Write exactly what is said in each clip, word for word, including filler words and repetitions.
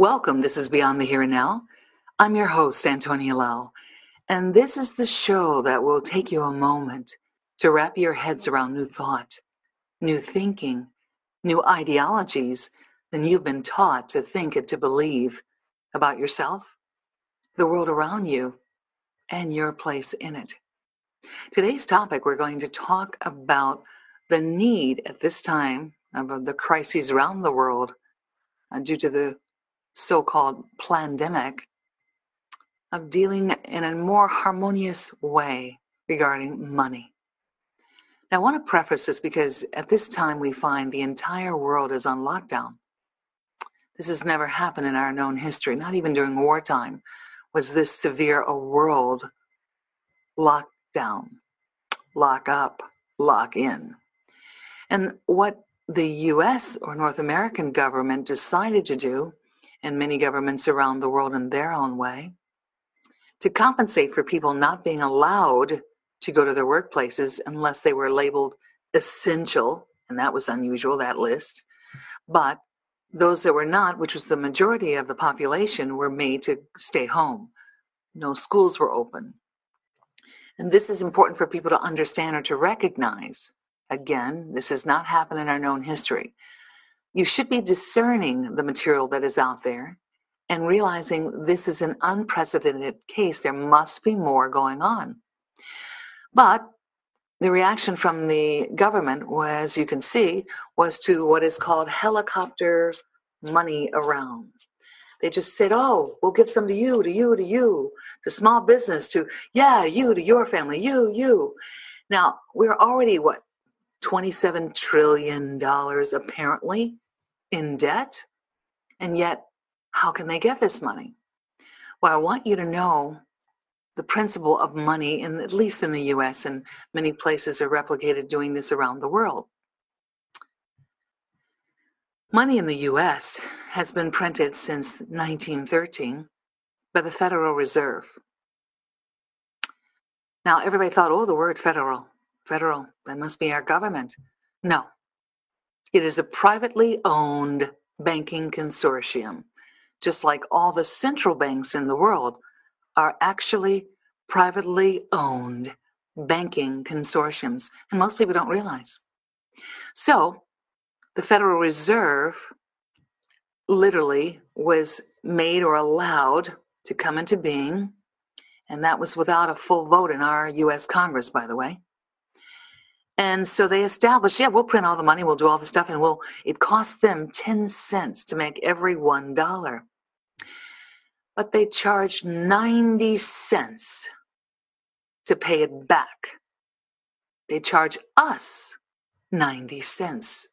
Welcome. This is Beyond the Here and Now. I'm your host, Antonia Lau, and this is the show that will take you a moment to wrap your heads around new thought, new thinking, new ideologies than you've been taught to think and to believe about yourself, the world around you, and your place in it. Today's topic, we're going to talk about the need at this time of the crises around the world uh, due to the so-called pandemic, of dealing in a more harmonious way regarding money. Now, I want to preface this because at this time we find the entire world is on lockdown. This has never happened in our known history, not even during wartime was this severe a world lockdown, lock up, lock in. And what the U S or North American government decided to do, and many governments around the world in their own way, to compensate for people not being allowed to go to their workplaces unless they were labeled essential, and that was unusual, that list. But those that were not, which was the majority of the population, were made to stay home. No schools were open. And this is important for people to understand or to recognize. Again, this has not happened in our known history. You should be discerning the material that is out there and realizing this is an unprecedented case. There must be more going on. But the reaction from the government, as you can see, was to what is called helicopter money around. They just said, oh, we'll give some to you, to you, to you, to small business, to, yeah, you, to your family, you, you. Now, we're already, what, twenty-seven trillion dollars apparently in debt? And yet, how can they get this money? Well, I want you to know the principle of money, in, at least in the U S, and many places are replicated doing this around the world. Money in the U S has been printed since nineteen thirteen by the Federal Reserve. Now, everybody thought, oh, the word federal, federal, that must be our government. No, it is a privately owned banking consortium, just like all the central banks in the world are actually privately owned banking consortiums, and most people don't realize. So the Federal Reserve literally was made or allowed to come into being, and that was without a full vote in our U S Congress, by the way. And so they established, yeah, we'll print all the money, we'll do all the stuff, and we'll, it cost them ten cents to make every one dollar. But they charged ninety cents to pay it back. They charge us ninety cents.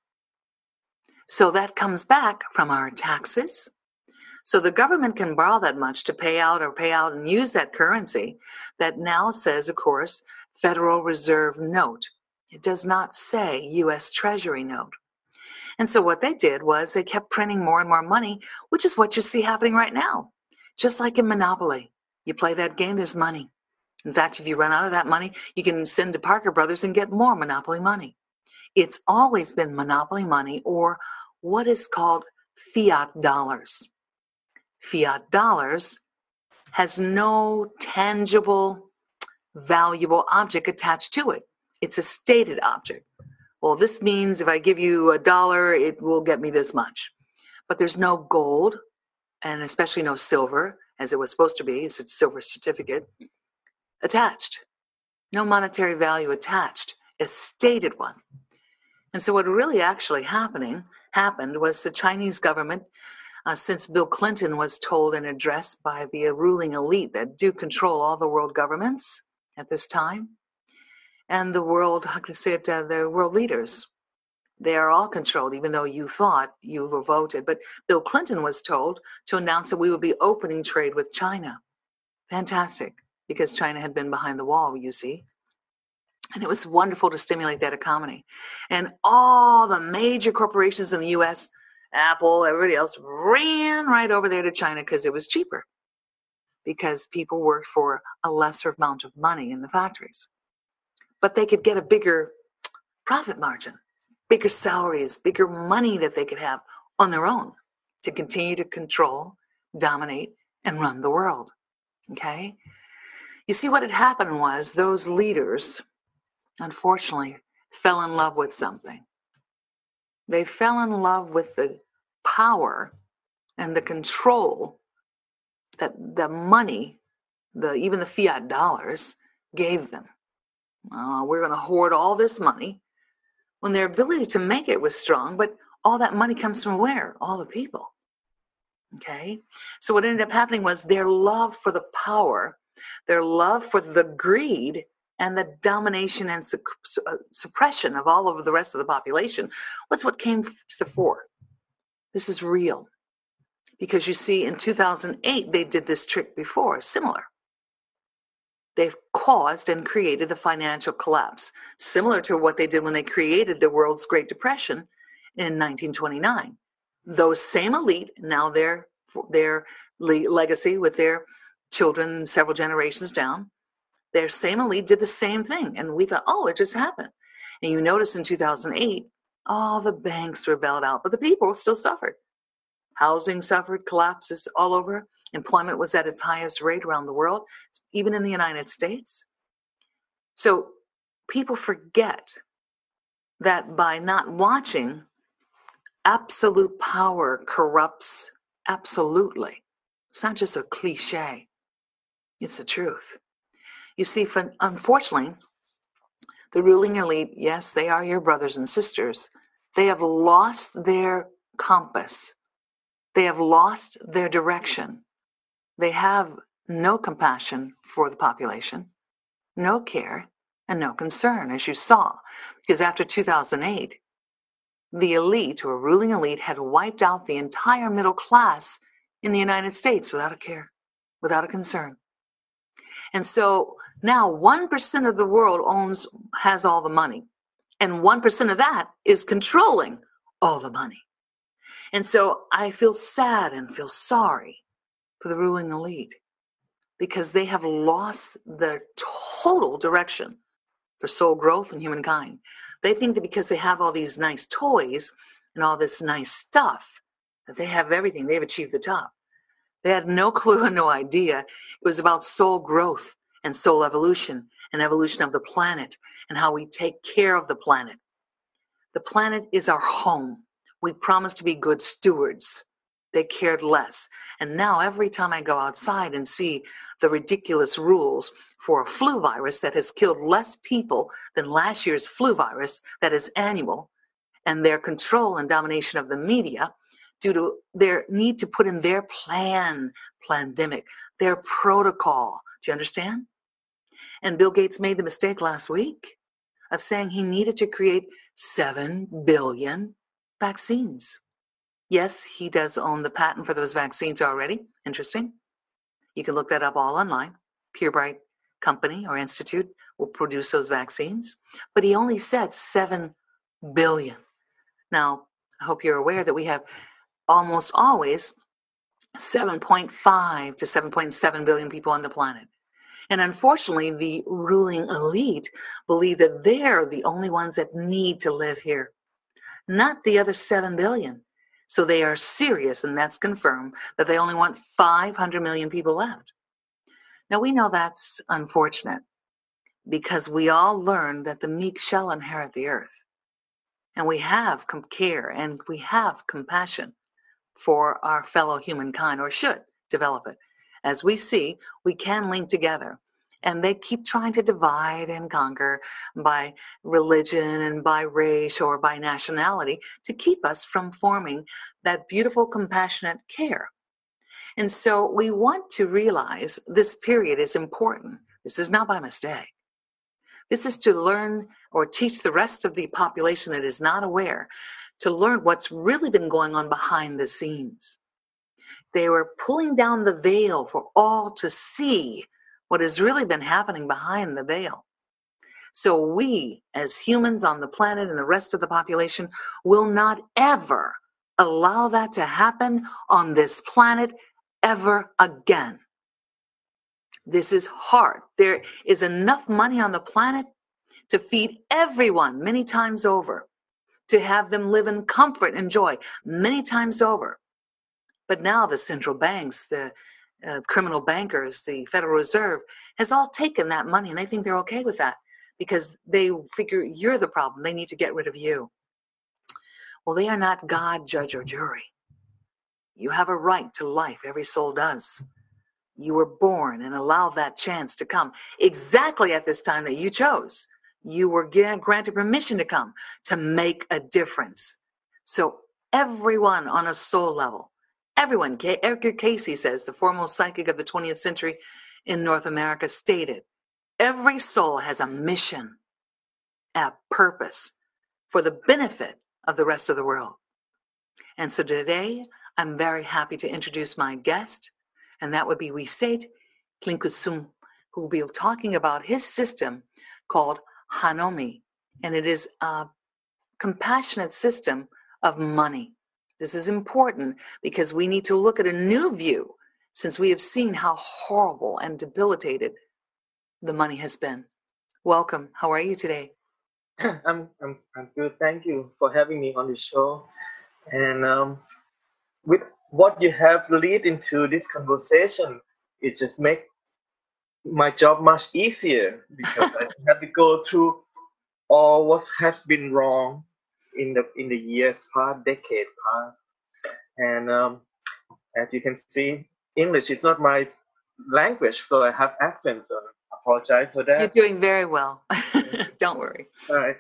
So that comes back from our taxes. So the government can borrow that much to pay out or pay out and use that currency that now says, of course, Federal Reserve note. It does not say U S Treasury note. And so what they did was they kept printing more and more money, which is what you see happening right now. Just like in Monopoly. You play that game, there's money. In fact, if you run out of that money, you can send to Parker Brothers and get more Monopoly money. It's always been Monopoly money, or what is called fiat dollars. Fiat dollars has no tangible, valuable object attached to it. It's a stated object. Well, this means if I give you a dollar, it will get me this much. But there's no gold, and especially no silver, as it was supposed to be. It's a silver certificate attached. No monetary value attached, a stated one. And so what really actually happening happened was the Chinese government, uh, since Bill Clinton was told and addressed by the ruling elite that do control all the world governments at this time, and the world, how can I say it, uh, the world leaders, they are all controlled, even though you thought you were voted. But Bill Clinton was told to announce that we would be opening trade with China. Fantastic, because China had been behind the wall, you see. And it was wonderful to stimulate that economy. And all the major corporations in the U S, Apple, everybody else, ran right over there to China because it was cheaper. Because people worked for a lesser amount of money in the factories. But they could get a bigger profit margin, bigger salaries, bigger money that they could have on their own. to continue to control, dominate, and run the world. Okay? You see, what had happened was those leaders, unfortunately, fell in love with something. They fell in love with the power and the control that the money, the even the fiat dollars, gave them. Uh, we're going to hoard all this money when their ability to make it was strong, but all that money comes from where? All the people. Okay? So what ended up happening was their love for the power, their love for the greed, and the domination and su- su- uh, suppression of all of the rest of the population was what came to the fore. This is real. Because you see, in two thousand eight, they did this trick before, similar. They've caused and created the financial collapse, similar to what they did when they created the world's Great Depression in nineteen twenty-nine. Those same elite, now their, their legacy with their children several generations down, their same elite did the same thing. And we thought, oh, it just happened. And you notice in two thousand eight, all the banks were bailed out, but the people still suffered. Housing suffered, collapses all over. Employment was at its highest rate around the world, even in the United States. So people forget that by not watching, absolute power corrupts absolutely. It's not just a cliche. It's the truth. You see, for, unfortunately, the ruling elite, yes, they are your brothers and sisters. They have lost their compass. They have lost their direction. They have no compassion for the population, no care, and no concern, as you saw. Because after two thousand eight, the elite or ruling elite had wiped out the entire middle class in the United States without a care, without a concern. And so now one percent of the world owns, has all the money. And one percent of that is controlling all the money. And so I feel sad and feel sorry for the ruling elite because they have lost their total direction for soul growth and humankind. They think that because they have all these nice toys and all this nice stuff, that they have everything. They've achieved the top. They had no clue and no idea. It was about soul growth and soul evolution and evolution of the planet and how we take care of the planet. The planet is our home. We promised to be good stewards. They cared less. And now every time I go outside and see the ridiculous rules for a flu virus that has killed less people than last year's flu virus that is annual, and their control and domination of the media due to their need to put in their plan, pandemic, their protocol. Do you understand? And Bill Gates made the mistake last week of saying he needed to create seven billion vaccines. Yes, he does own the patent for those vaccines already. Interesting. You can look that up all online. PureBright Company or Institute will produce those vaccines. But he only said seven billion. Now, I hope you're aware that we have almost always seven point five to seven point seven billion people on the planet. And unfortunately, the ruling elite believe that they're the only ones that need to live here, not the other seven billion. So they are serious, and that's confirmed, that they only want five hundred million people left. Now, we know that's unfortunate because we all learned that the meek shall inherit the earth. And we have care and we have compassion for our fellow humankind, or should develop it. As we see, we can link together. And they keep trying to divide and conquer by religion and by race or by nationality to keep us from forming that beautiful, compassionate care. And so we want to realize this period is important. This is not by mistake. This is to learn or teach the rest of the population that is not aware to learn what's really been going on behind the scenes. They were pulling down the veil for all to see what has really been happening behind the veil. So we, as humans on the planet and the rest of the population, will not ever allow that to happen on this planet ever again. This is hard. There is enough money on the planet to feed everyone many times over, to have them live in comfort and joy many times over. But now the central banks, the uh, criminal bankers, the Federal Reserve has all taken that money, and they think they're okay with that because they figure you're the problem. They need to get rid of you. Well, they are not God, judge, or jury. You have a right to life. Every soul does. You were born and allow that chance to come exactly at this time that you chose. You were granted permission to come to make a difference. So everyone on a soul level, everyone, Edgar Cayce says, the foremost psychic of the twentieth century in North America, stated, every soul has a mission, a purpose for the benefit of the rest of the world. And so today, I'm very happy to introduce my guest, and that would be Wisate Tlinkusum, who will be talking about his system called Hanomi, and it is a compassionate system of money. This is important because we need to look at a new view since we have seen how horrible and debilitated the money has been. Welcome. How are you today? I'm, I'm, I'm good. Thank you for having me on the show. And um, with what you have lead into this conversation, it just make my job much easier because I don't have to go through all what has been wrong in the in the years past, decade past. And um, as you can see, English is not my language, so I have accents. So I apologize for that. You're doing very well. Don't worry. All right.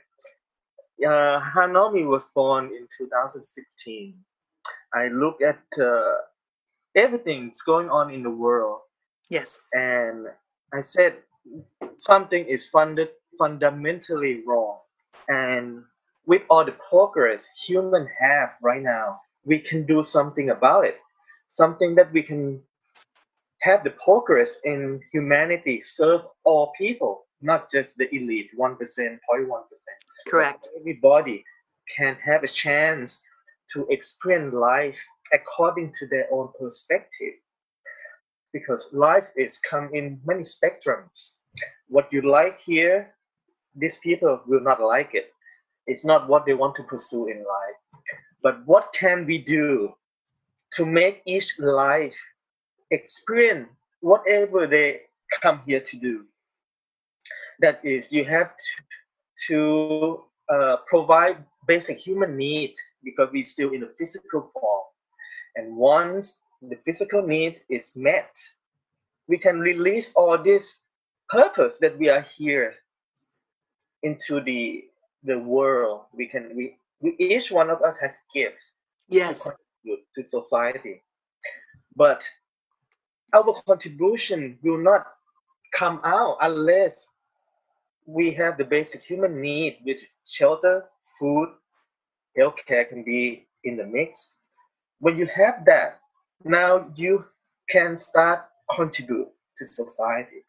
Uh, Hanomi was born in two thousand sixteen. I look at uh, everything that's going on in the world. Yes. And I said something is funded fundamentally wrong. And with all the progress humans have right now, we can do something about it. Something that we can have the progress in humanity, serve all people, not just the elite, one percent, zero point one percent. Correct. Everybody can have a chance to experience life according to their own perspective. Because life is come in many spectrums. What you like here, these people will not like it. It's not what they want to pursue in life. But what can we do to make each life experience whatever they come here to do? That is, you have to, to uh, provide basic human needs because we're still in a physical form. And once the physical need is met, we can release all this purpose that we are here into the the world. We can we, we each one of us has gifts yes. to contribute to society, but our contribution will not come out unless we have the basic human need, which is shelter, food, healthcare can be in the mix. When you have that, now you can start contribute to society.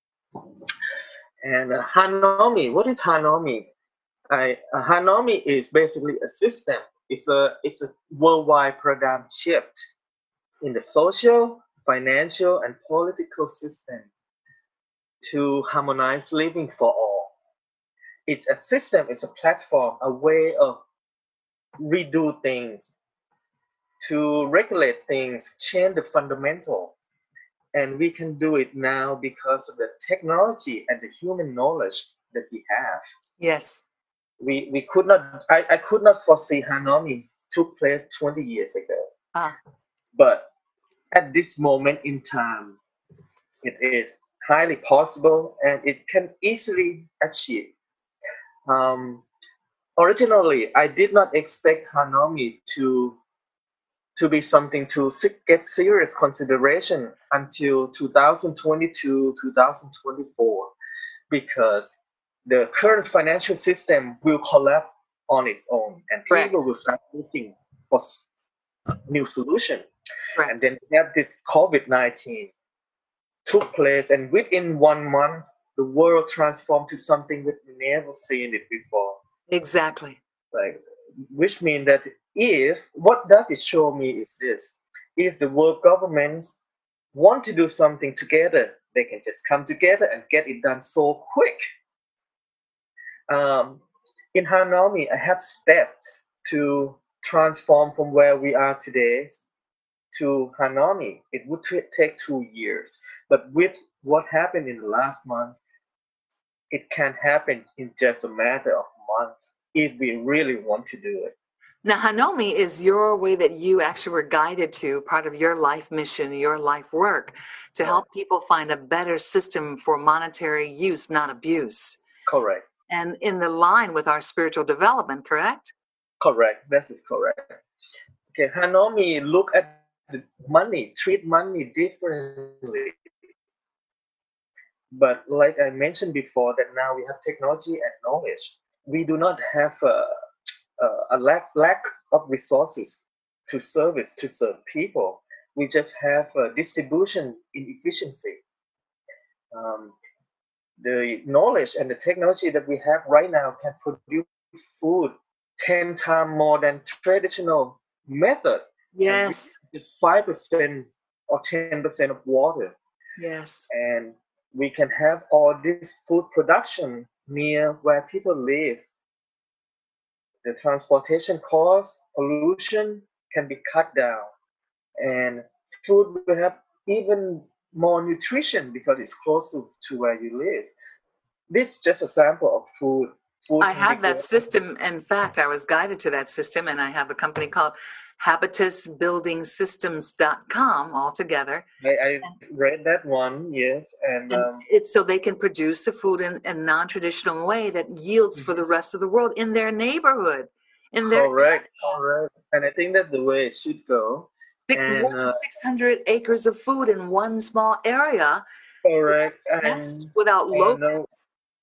And uh, Hanomi, what is Hanomi? I, uh, Hanomi is basically a system. It's a it's a worldwide paradigm shift in the social, financial, and political system to harmonize living for all. It's a system. It's a platform, a way of redo things, to regulate things, change the fundamental. And we can do it now because of the technology and the human knowledge that we have. Yes. We we could not I, I could not foresee Hanomi took place twenty years ago. Ah. But at this moment in time, it is highly possible and it can easily achieve. Um, originally, I did not expect Hanomi to to be something to get serious consideration until two thousand twenty-two, two thousand twenty-four, because the current financial system will collapse on its own and Correct. people will start looking for new solution. Correct. And then we have this COVID nineteen took place, and within one month, the world transformed to something we've never seen it before. Exactly. Like, which means that if, what does it show me is this, if the world governments want to do something together, they can just come together and get it done so quick. Um, in Hanomi, I have steps to transform from where we are today to Hanami, it would t- take two years. But with what happened in the last month, it can happen in just a matter of months if we really want to do it. Now, Hanomi is your way that you actually were guided to, part of your life mission, your life work, to help people find a better system for monetary use, not abuse. Correct. And in the line with our spiritual development, correct? Correct. That is correct. Okay, Hanomi look at the money, treat money differently. But like I mentioned before, that now we have technology and knowledge. We do not have a, a, a lack lack of resources to service to serve people. We just have a distribution inefficiency. Um, the knowledge and the technology that we have right now can produce food ten times more than traditional method. Yes. It's five percent or ten percent of water. Yes. And we can have all this food production near where people live. The transportation cost, pollution can be cut down, and food will have even more nutrition because it's close to, to where you live. This is just a sample of food. Food I can be have that grown. system. In fact, I was guided to that system, and I have a company called habitus building systems dot com altogether. I, I read that one, yes, and, And um, it's so they can produce the food in a non-traditional way that yields for the rest of the world in their neighborhood, in their correct, correct. And I think that's the way it should go. six, more And than uh, six hundred acres of food in one small area, correct, best and without low. and uh,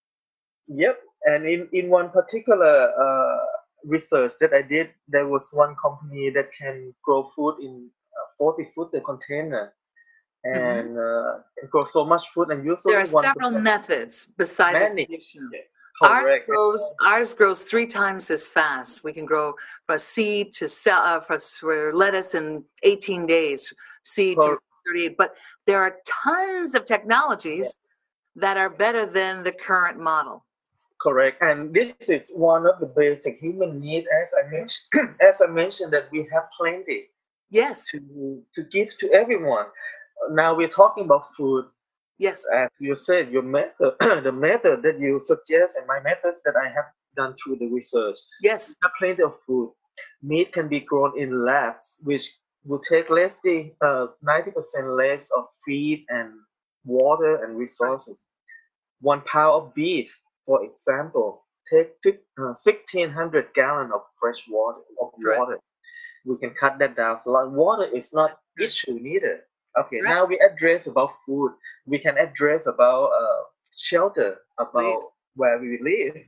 yep. And in in one particular uh, research that I did, there was one company that can grow food in uh, forty foot a container, Mhm. and uh, it grows so much food, and There usually are one several percent methods beside the many. traditional. Yes, Ours correct. grows ours grows three times as fast. We can grow from seed to sell uh, for, for lettuce in eighteen days, seed to Cor- thirty-eight. But there are tons of technologies that are better than the current model. Correct, and this is one of the basic human needs, as I mentioned. As I mentioned, that we have plenty Yes, to to give to everyone. Now we're talking about food. yes, As you said, your method, the method that you suggest, and my methods that I have done through the research, yes, we have plenty of food. Meat can be grown in labs, which will take less the uh, ninety percent less of feed and water and resources. One pound of beef, for example, take uh, sixteen hundred gallon of fresh water of correct. water. We can cut that down. So like water is not Correct. issue needed. Okay, Correct. now we address about food. We can address about uh, shelter, about Please. where we live.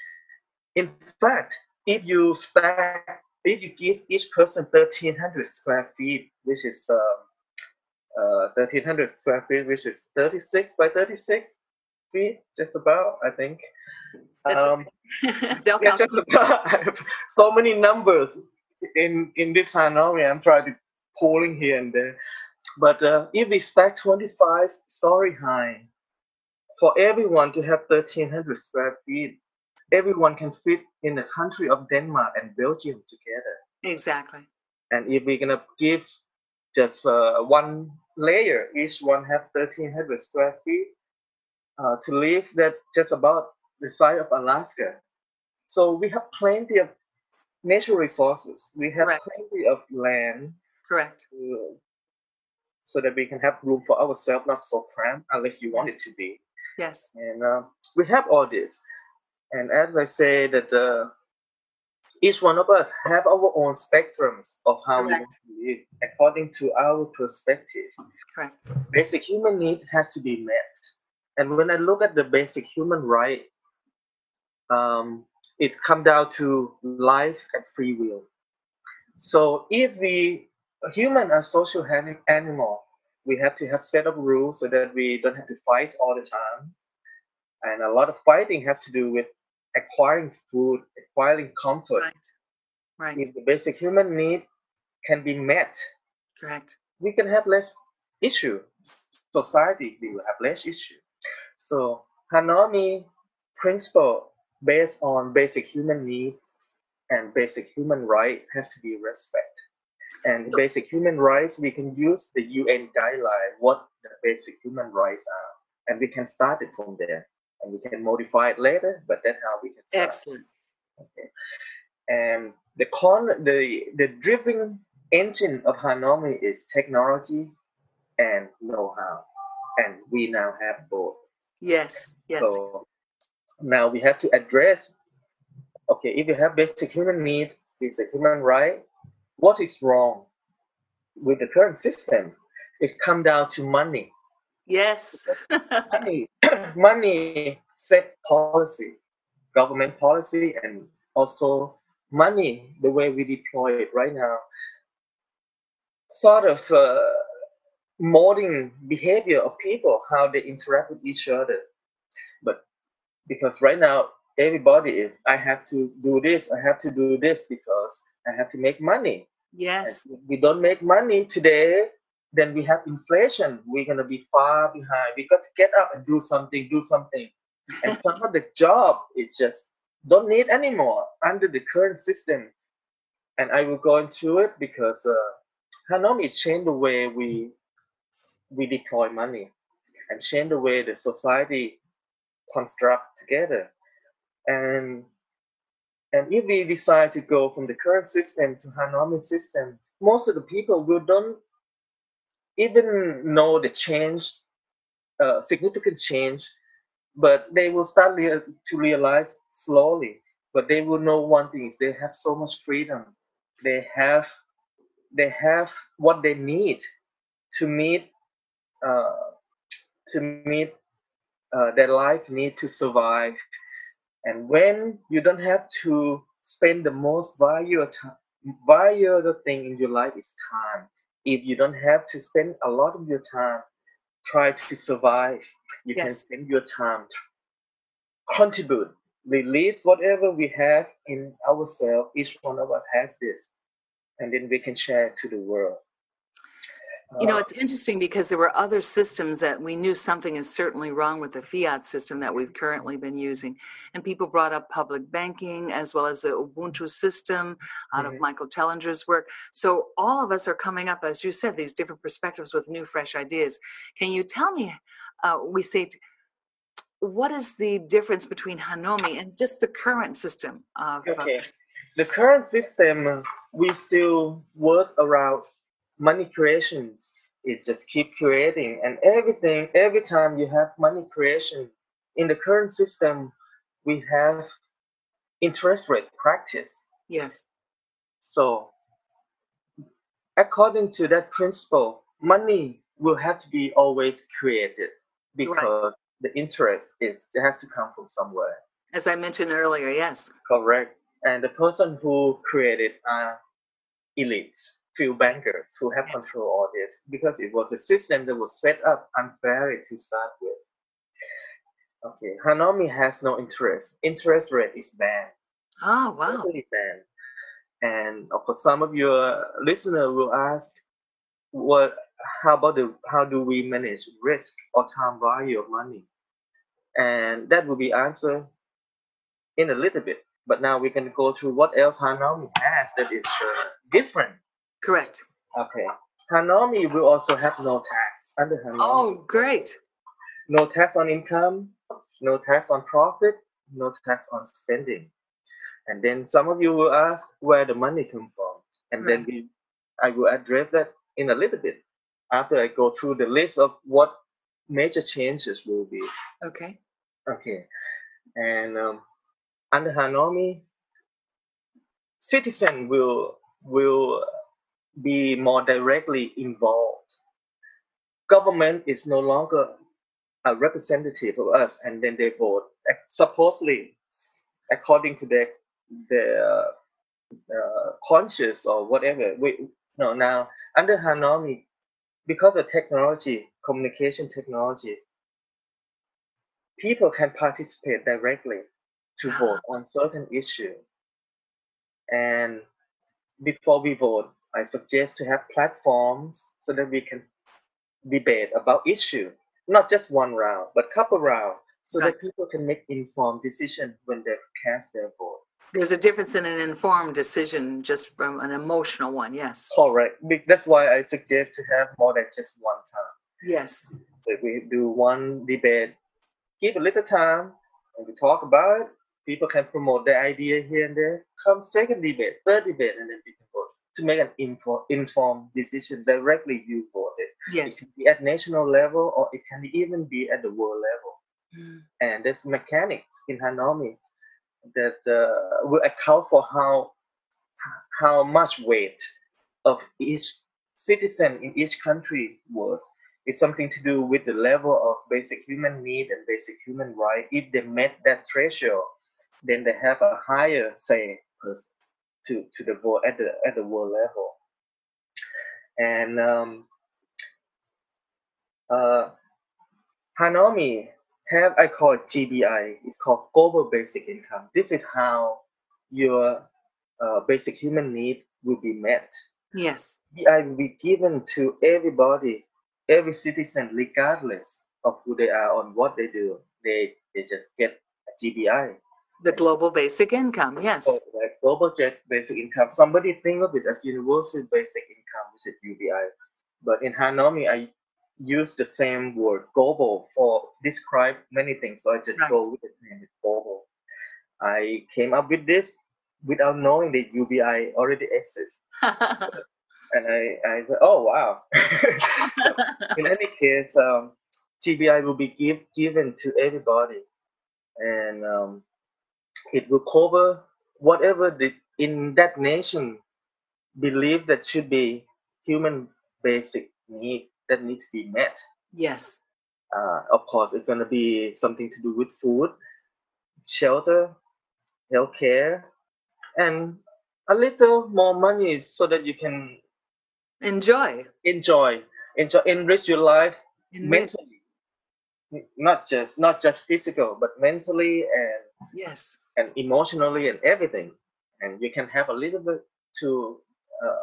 In fact, if you stack, if you give each person thirteen hundred square feet, which is uh, uh, thirteen hundred square feet, which is thirty-six by thirty-six feet, just about, I think. That's Um, okay. They'll yeah, count. just about. So many numbers in in this scenario. I'm trying to pulling here and there. But uh, if we stack twenty-five story high, for everyone to have thirteen hundred square feet, everyone can fit in the country of Denmark and Belgium together. Exactly. And if we're gonna give just uh, one layer, each one have thirteen hundred square feet uh, to live, that just about the size of Alaska. So we have plenty of natural resources. We have Correct. plenty of land Correct. uh, so that we can have room for ourselves, not so cramped, unless you want Yes. it to be. Yes. And uh, we have all this. And as I say, that uh, each one of us have our own spectrums of how we want Correct. to live according to our perspective. Correct. Basic human need has to be met. And when I look at the basic human right, um, it comes down to life and free will. So if we human are social ani- animal, we have to have set of rules so that we don't have to fight all the time. And a lot of fighting has to do with acquiring food, acquiring comfort. Right. Right. If the basic human need can be met, Correct. we can have less issue. Society we will have less issue. So Hanami principle based on basic human need and basic human right has to be respect. And the basic human rights, we can use the U N guideline, what the basic human rights are. And we can start it from there. And we can modify it later, but that's how we can start. Excellent. Okay. And the con the the driving engine of Hanomi is technology and know-how. And we now have both. Yes, yes. So now we have to address, okay, if you have basic human need, basic human right, what is wrong with the current system? It comes down to money. Yes. money, money set policy, government policy, and also money, the way we deploy it right now, sort of uh, molding behavior of people, how they interact with each other. But because right now, everybody is, I have to do this, I have to do this because I have to make money. Yes. And if we don't make money today, then we have inflation. We're going to be far behind. We got to get up and do something, do something. And some of the job is just don't need anymore under the current system. And I will go into it because uh, Hanomi is changed the way we we deploy money and change the way the society construct together. And and if we decide to go from the current system to Hanomi system, most of the people will don't even know the change, uh, significant change, but they will start rea- to realize slowly. But they will know one thing is they have so much freedom. They have they have what they need to meet uh, to meet uh, their life need to survive. And when you don't have to spend the most valuable time, valuable thing in your life is time. If you don't have to spend a lot of your time try to survive, you can Yes. spend your time to contribute, release whatever we have in ourselves. Each one of us has this, and then we can share it to the world. You know, Uh, it's interesting because there were other systems that we knew something is certainly wrong with the fiat system that we've currently been using. And people brought up public banking as well as the Ubuntu system out of mhm. Michael Tellinger's work. So all of us are coming up, as you said, these different perspectives with new, fresh ideas. Can you tell me, uh, we say, t- what is the difference between Hanomi and just the current system of, uh, Okay, the current system uh, we still work around money creation. It just keep creating, and everything. Every time you have money creation in the current system, we have interest rate practice. yes, So according to that principle, money will have to be always created right. because the interest is it has to come from somewhere. As I mentioned earlier, yes. Correct. And the person who created are elites, few bankers who have Yes. control all this because it was a system that was set up unfairly to start with. Okay, Hanomi has no interest. Interest rate is banned, Oh, wow. totally banned. And of course, some of your listeners will ask, what? How about the? How do we manage risk or time value of money? And that will be answered in a little bit. But now we can go through what else Hanomi has that is uh, different. Correct. Okay, Hanomi will also have no tax under Hanomi. Oh, great. No tax on income, no tax on profit, no tax on spending. And then some of you will ask where the money comes from. And then Right. we, I will address that in a little bit after I go through the list of what major changes will be. Okay. Okay. And um, under Hanomi, citizen will will be more directly involved. Government is no longer a representative of us, and then they vote. Supposedly, according to their their uh, conscious or whatever. We no now under Hanomi, because of technology, communication technology, people can participate directly to vote on certain issue. And before we vote, I suggest to have platforms so that we can debate about issue, not just one round, but couple round, so Right. that people can make informed decision when they cast their vote. There's a difference in an informed decision just from an emotional one. Yes. Correct. Be- That's why I suggest to have more than just one time. Yes. So if we do one debate, give a little time and we talk about it. People can promote their idea here and there. Come second debate, third debate, and then we can vote to make an info- informed decision directly. You vote it. It Yes. can be at national level or it can even be at the world level. Mm. And there's mechanics in Hanomi that uh, will account for how how much weight of each citizen in each country worth. Is something to do with the level of basic human need and basic human right. If they met that threshold, then they have a higher say pers- to to the vote at the at the world level. And um, uh, Hanomi have I call it G B I. It's called Global Basic Income. This is how your uh, basic human need will be met. Yes. G B I will be given to everybody, every citizen, regardless of who they are or what they do. They they just get a G B I. The global basic income. Yes. So like global jet basic income. Somebody think of it as universal basic income, which is U B I. But in Hanomi, I use the same word global for describe many things. So I just Right. go with the name global. I came up with this without knowing that U B I already exists. And I, I said, oh wow. So in any case, um, G B I will be give, given to everybody, and um, it will cover whatever the in that nation believe that should be human basic need that needs to be met. Yes. Uh, of course, it's going to be something to do with food, shelter, healthcare, and a little more money so that you can Enjoy. enjoy, enjoy, enrich your life Enrich. mentally, not just not just physical, but mentally and Yes. and emotionally and everything. And you can have a little bit to uh,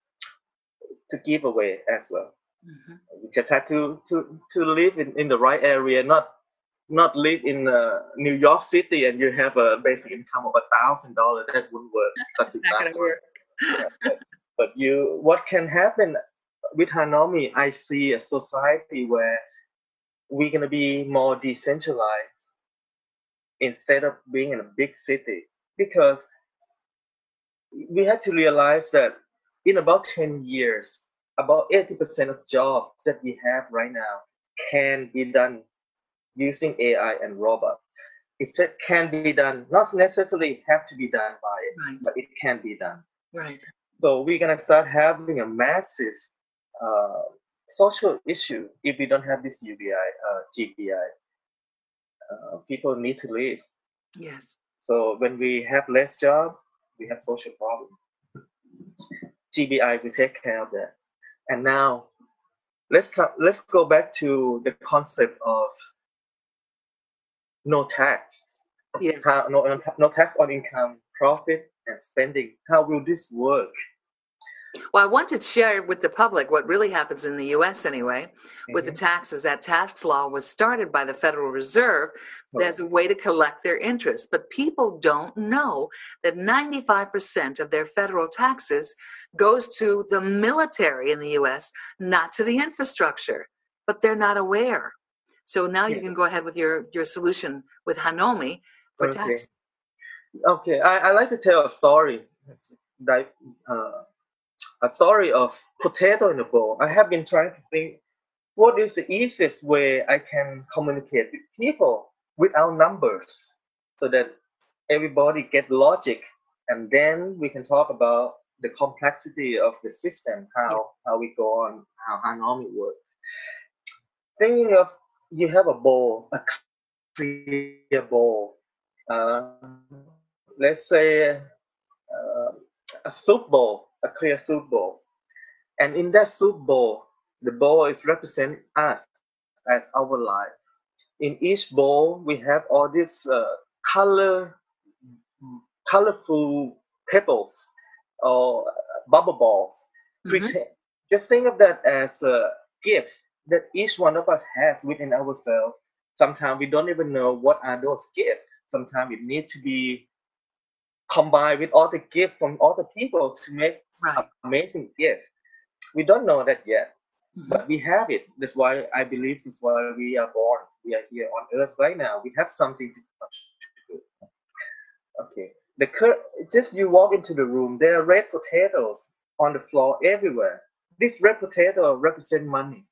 to give away as well. Mhm. You just have to to to live in, in the right area, not not live in uh, New York City and you have a basic income of a thousand dollars. That wouldn't work. That It's is not not going to work. work. Yeah, but, but you, what can happen with Hanomi? I see a society where we're gonna be more decentralized instead of being in a big city, because we had to realize that in about ten years, about eighty percent of jobs that we have right now can be done using A I and robot. It said can be done, not necessarily have to be done by it, Right. but it can be done. Right. So we're gonna start having a massive uh, social issue if we don't have this U B I, uh, G B I. Uh, people need to live. Yes. So when we have less job, we have social problem. G B I will take care of that. And now let's co- let's go back to the concept of no tax. Yes. How no no no tax on income, profit, and spending. How will this work? Well, I want to share with the public what really happens in the U S anyway with the Mhm. taxes. That tax law was started by the Federal Reserve as Correct. a way to collect their interest. But people don't know that ninety-five percent of their federal taxes goes to the military in the U S, not to the infrastructure. But they're not aware. So now you Yeah. can go ahead with your, your solution with Hanomi for Okay. tax. Okay. I, I like to tell a story. Like uh, a story of potato in a bowl. I have been trying to think what is the easiest way I can communicate with people without numbers so that everybody get logic, and then we can talk about the complexity of the system, how how we go on, how Hanomi works. Thinking of you have a bowl, a clear bowl. Uh, let's say uh, a soup bowl, a clear soup bowl. And in that soup bowl, the bowl is represent us as our life. In each bowl, we have all these uh, color, colorful pebbles or bubble balls. Mhm. Pretend, just think of that as a gift that each one of us has within ourselves. Sometimes we don't even know what are those gifts. Sometimes it needs to be combine with all the gift from all the people to make Right. amazing gift. We don't know that yet, Mhm. but we have it. That's why I believe that's why we are born. We are here on earth right now. We have something to contribute. Okay. The cur- just you walk into the room, there are red potatoes on the floor everywhere. This red potato represent money.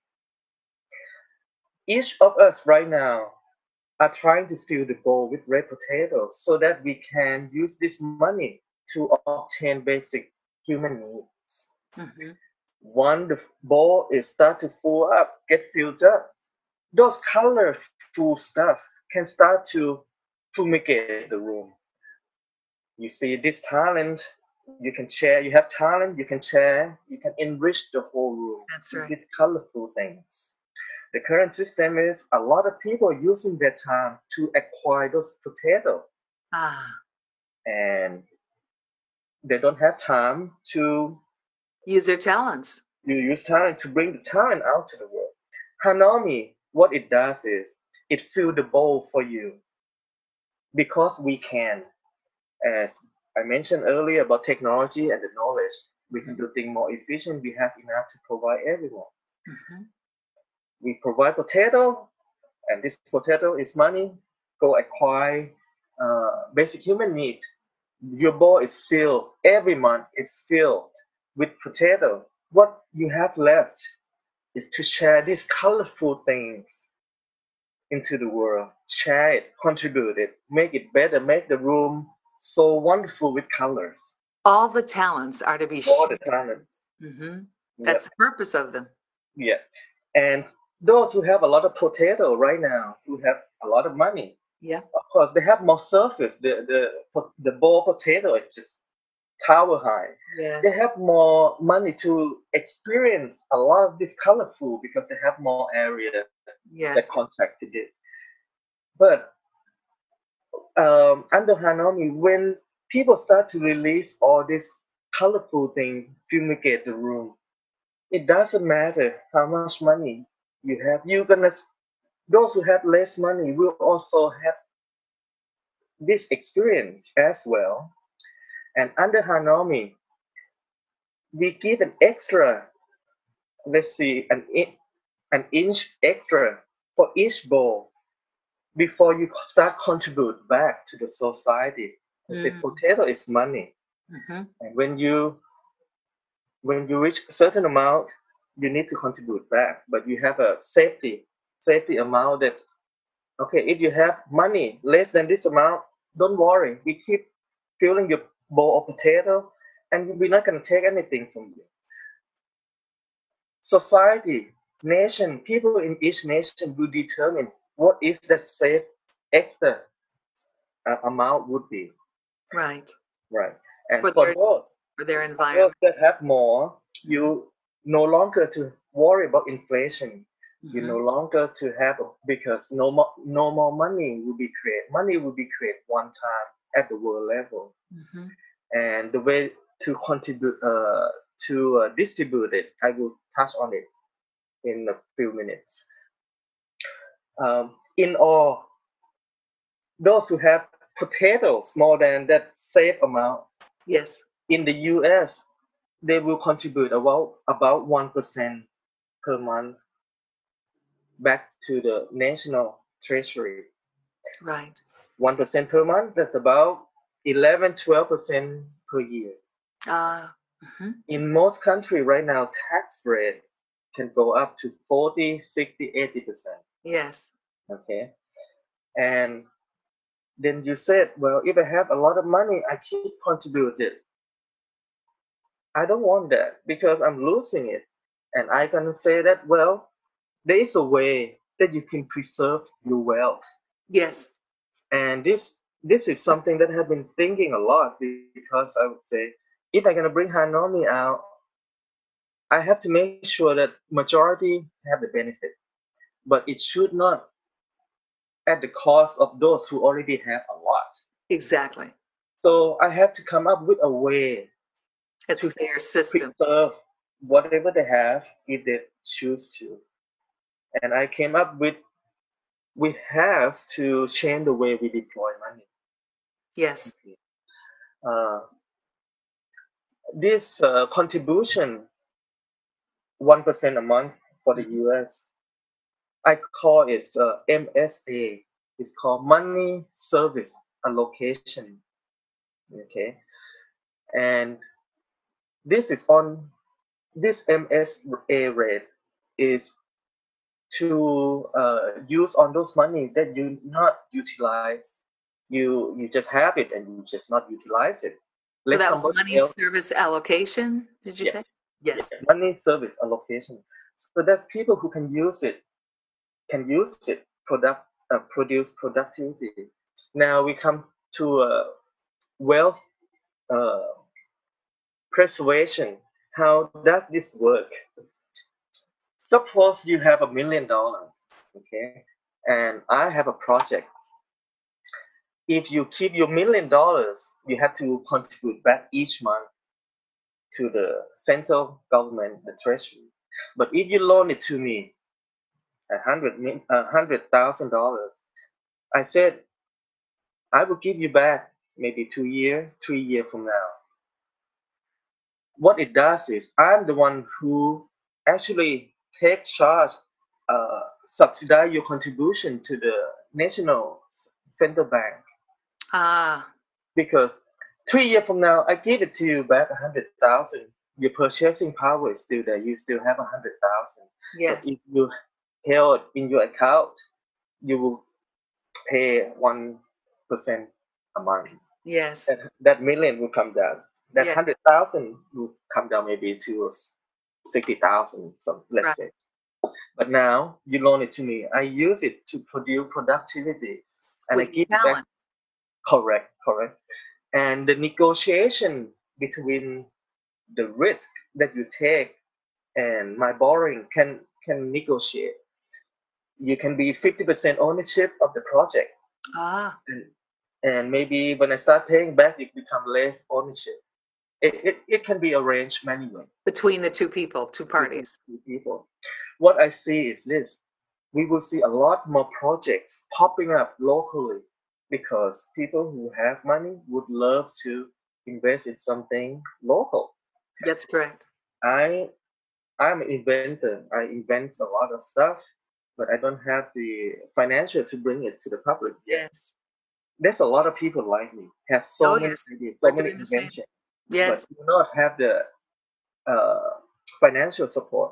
Each of us right now are trying to fill the bowl with red potatoes so that we can use this money to obtain basic human needs. Mhm. When the bowl is start to full up, get filled up, those colorful stuff can start to fumigate the room. You see this talent, you can share. You have talent, you can share. You can enrich the whole room That's with right. these colorful things. The current system is a lot of people using their time to acquire those potatoes, Ah, and they don't have time to use their talents. you use talent to bring the talent out to the world. Hanami, what it does is it fill the bowl for you because we can. As I mentioned earlier about technology and the knowledge, we can do things more efficient. We have enough to provide everyone. Mhm. We provide potato, and this potato is money. Go acquire uh, basic human need. Your bowl is filled every month. It's filled with potato. What you have left is to share these colorful things into the world. Share it, contribute it, make it better, make the room so wonderful with colors. All the talents are to be All the shared. talents. Mhm. Yeah, That's the purpose of them. yeah. And those who have a lot of potato right now, who have a lot of money, Yeah. of course, they have more surface. The the the ball potato is just tower high. They Yes. have more money to experience a lot of this colorful because they have more area that Yes. contacted it. But um, under Hanami, when people start to release all this colorful thing, fumigate the room, it doesn't matter how much money you have. You're gonna those who have less money will also have this experience as well. And under Hanami, we give an extra, let's see, an an inch extra for each bowl before you start contribute back to the society. The Mm. potato is money, Mhm. and when you when you reach a certain amount, you need to contribute back. But you have a safety safety amount that okay, if you have money less than this amount, don't worry. We keep filling your bowl of potato, and we're not going to take anything from you. Society, nation, people in each nation will determine what is the safe extra uh, amount would be, Right. right? And For for their those, for their for those environment. that have more, Mhm. you no longer to worry about inflation. You no Mhm. longer to have because no more no more money will be created. Money will be created one time at the world level, Mhm. and the way to contribute uh, to uh, distribute it, I will touch on it in a few minutes. Um, in all, those who have potatoes more than that safe amount Yes. in the U S, they will contribute about about one percent per month back to the national treasury. Right. One percent per month. That's about eleven, twelve percent per year. Uh, mhm. In most countries right now, tax rate can go up to forty, sixty, eighty percent. Yes. Okay, and then you said, well, if I have a lot of money, I keep contributing. I don't want that because I'm losing it. And I can say that, well, there is a way that you can preserve your wealth. Yes. And this this is something that I've been thinking a lot because I would say, if I'm gonna bring Hanomi out, I have to make sure that majority have the benefit. But it should not at the cost of those who already have a lot. Exactly. So I have to come up with a way It's to their system. preserve whatever they have if they choose to. And I came up with we have to change the way we deploy money. Yes. Uh, this uh, contribution, one percent a month for the Mhm. U S, I call it uh, M S A. It's called Money Service Allocation. Okay, and this is on this M S A rate is to uh, use on those money that you not utilize. You you just have it and you just not utilize it. So Let that was somebody money else. service allocation, did you Yes, say? yes, Yes. money service allocation. So that people who can use it can use it product uh, produce productivity. Now we come to uh, wealth uh, preservation. How does this work? Suppose you have a million dollars, okay, and I have a project. If you keep your million dollars, you have to contribute back each month to the central government, the treasury. But if you loan it to me, a hundred mil- a hundred thousand dollars, I said I will give you back maybe two year, three year from now. What it does is I'm the one who actually takes charge, uh, subsidize your contribution to the national central bank, Ah, because three years from now I give it to you back a hundred thousand. Your purchasing power is still there. You still have a hundred thousand. But yes, if you held in your account, you will pay one percent a month. yes, That, that million will come down. That yes, hundred thousand will come down maybe to sixty thousand. So let's right. say. But now you loan it to me. I use it to produce productivity, and I With your give it back. talent. Correct, correct. And the negotiation between the risk that you take and my borrowing can can negotiate. You can be fifty percent ownership of the project, Ah, and, and maybe when I start paying back, it become less ownership. It, it, it can be arranged manually between the two people, two between parties. two people. What I see is this: we will see a lot more projects popping up locally because people who have money would love to invest in something local. That's correct. I I'm an inventor. I invent a lot of stuff, but I don't have the financial to bring it to the public yet. Yes. There's a lot of people like me, have so Oh, many yes. ideas, so We're many doing the same. inventions, but Yes. do not have the uh, financial support.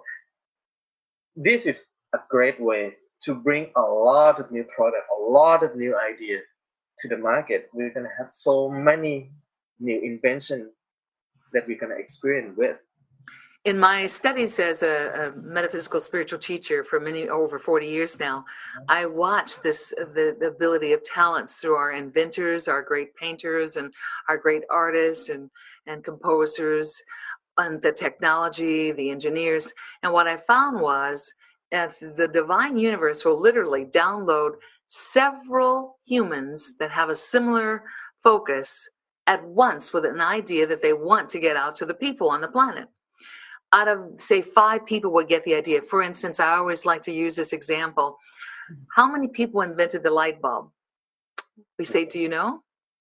This is a great way to bring a lot of new product, a lot of new idea to the market. We're gonna have so many new invention that we're gonna experience with. In my studies as a, a metaphysical spiritual teacher for many over forty years now, I watch this the, the ability of talents through our inventors, our great painters, and our great artists and and composers, and the technology, the engineers. And what I found was, if the divine universe will literally download several humans that have a similar focus at once with an idea that they want to get out to the people on the planet. Out of, say, five people would get the idea. For instance, I always like to use this example. How many people invented the light bulb? We say, do you know?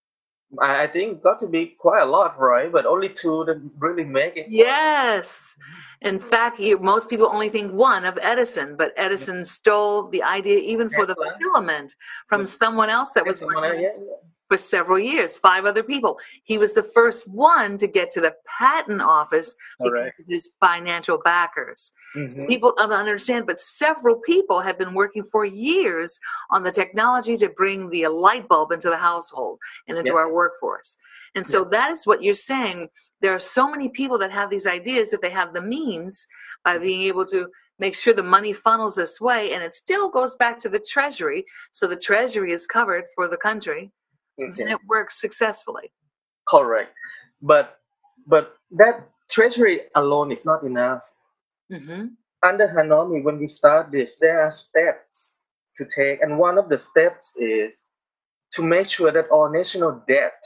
I I think got to be quite a lot, right? But only two that really make it work. Yes. In fact, you, most people only think one of Edison, but Yeah. Edison stole the idea even for the Tesla, filament yeah. from someone else that was Tesla, working yeah, yeah. for several years, five other people. He was the first one to get to the patent office because Correct. of his financial backers. So Mm-hmm. people don't understand, but several people have been working for years on the technology to bring the light bulb into the household and into Yeah, our workforce. And yeah. so that is what you're saying. There are so many people that have these ideas if they have the means by being able to make sure the money funnels this way, and it still goes back to the treasury. So the treasury is covered for the country, then Okay. it works successfully. Correct. But but that treasury alone is not enough. Mm-hmm. Under Hanomi, when we start this, there are steps to take, and one of the steps is to make sure that all national debt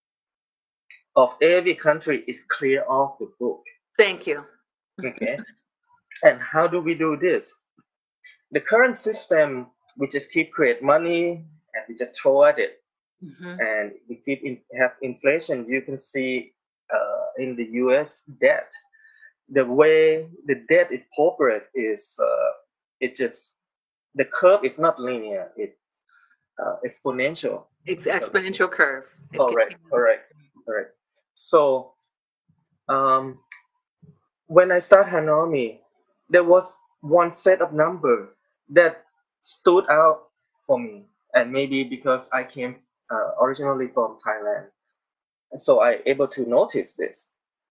of every country is clear off the book. Thank you. Okay. And how do we do this? The current system, we just keep create money and we just throw at it. Mhm. and we keep in, have inflation. You can see uh, in the U S debt, the way the debt is corporate is uh, it just the curve is not linear. It uh, exponential. Ex- Because exponential curve. It correct, continues. correct, correct. So um, when I start Hanomi, there was one set of number that stood out for me, and maybe because I came uh, originally from Thailand, so I able to notice this.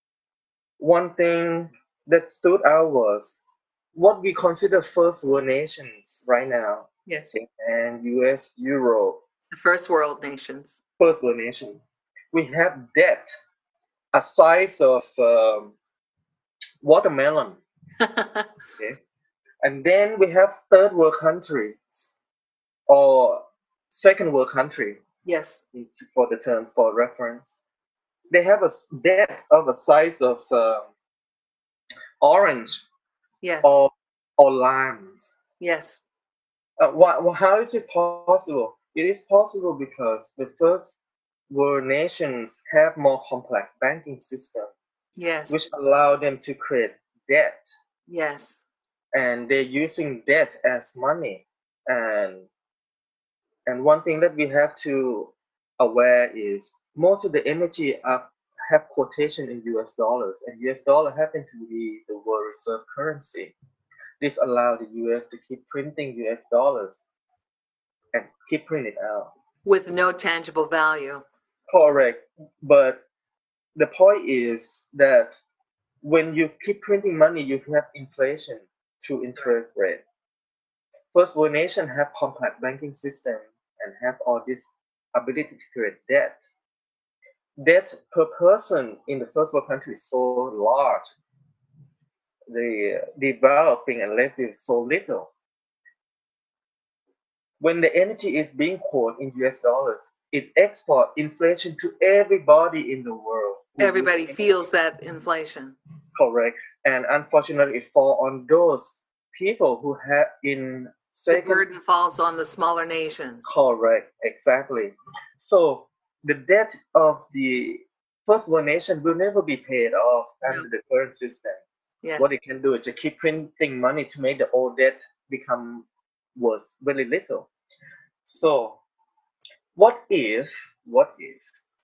One thing that stood out was what we consider first world nations right now, Yes. Japan, U S, Europe, The first world nations. first world nation. We have debt a size of um, watermelon, okay? And then we have third world countries or second world country Yes. for the term for reference. They have a s- debt of a size of um orange Yes. or or limes. Yes. Uh, why, wh- how is it possible? It is possible because the first world nations have more complex banking system, Yes. which allow them to create debt, Yes. and they're using debt as money. And and one thing that we have to aware is most of the energy are, have quotation in U S dollars, and U S dollar happen to be the world reserve currency. This allow the U S to keep printing U S dollars and keep printing out. With no tangible value. Correct. But the point is that when you keep printing money, you have inflation through Correct. interest rate. First world nation have complex banking system and have all this ability to create debt. Debt per person in the first world country is so large. The developing and left is so little. When the energy is being quoted in U S dollars, it export inflation to everybody in the world who use Everybody feels that inflation. correct. And unfortunately, it fall on those people who have in The second burden falls on the smaller nations. correct, exactly. So the debt of the first world nation will never be paid off No. under the current system. Yes. What it can do is to keep printing money to make the old debt become worth very little. So what if, what if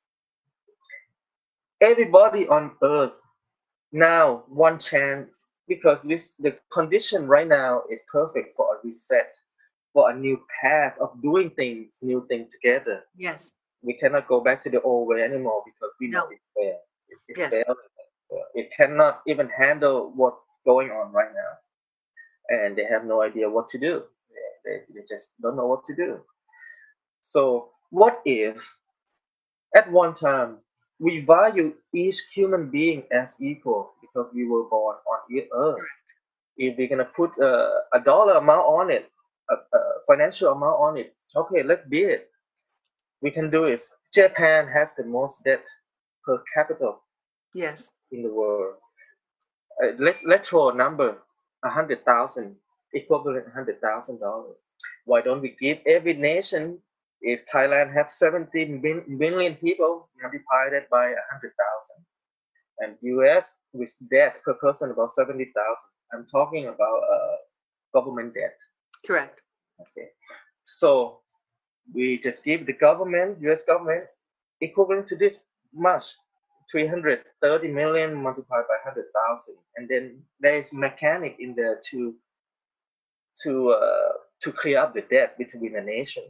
everybody on earth now one chance, because this the condition right now is perfect for a reset, for a new path of doing things, new things together. Yes. We cannot go back to the old way anymore because we know No. it failed. It, it Yes. failed. It cannot even handle what's going on right now, and they have no idea what to do. They, they, they just don't know what to do. So, what if at one time we value each human being as equal because we were born on earth? If we're gonna put uh, a dollar amount on it, a, a financial amount on it, okay, let's be it. We can do it. Japan has the most debt per capita Yes. in the world. Uh, let, let's throw a number, a hundred thousand, equivalent a hundred thousand dollars. Why don't we give every nation, if Thailand has seventeen million people, multiplied by a hundred thousand, and U S with debt per person about seventy thousand. I'm talking about uh, government debt. Correct. Okay, so we just give the government, U S government, equivalent to this much, three hundred thirty million multiplied by one hundred thousand, and then there is mechanic in there to to uh, to clear up the debt between the nation.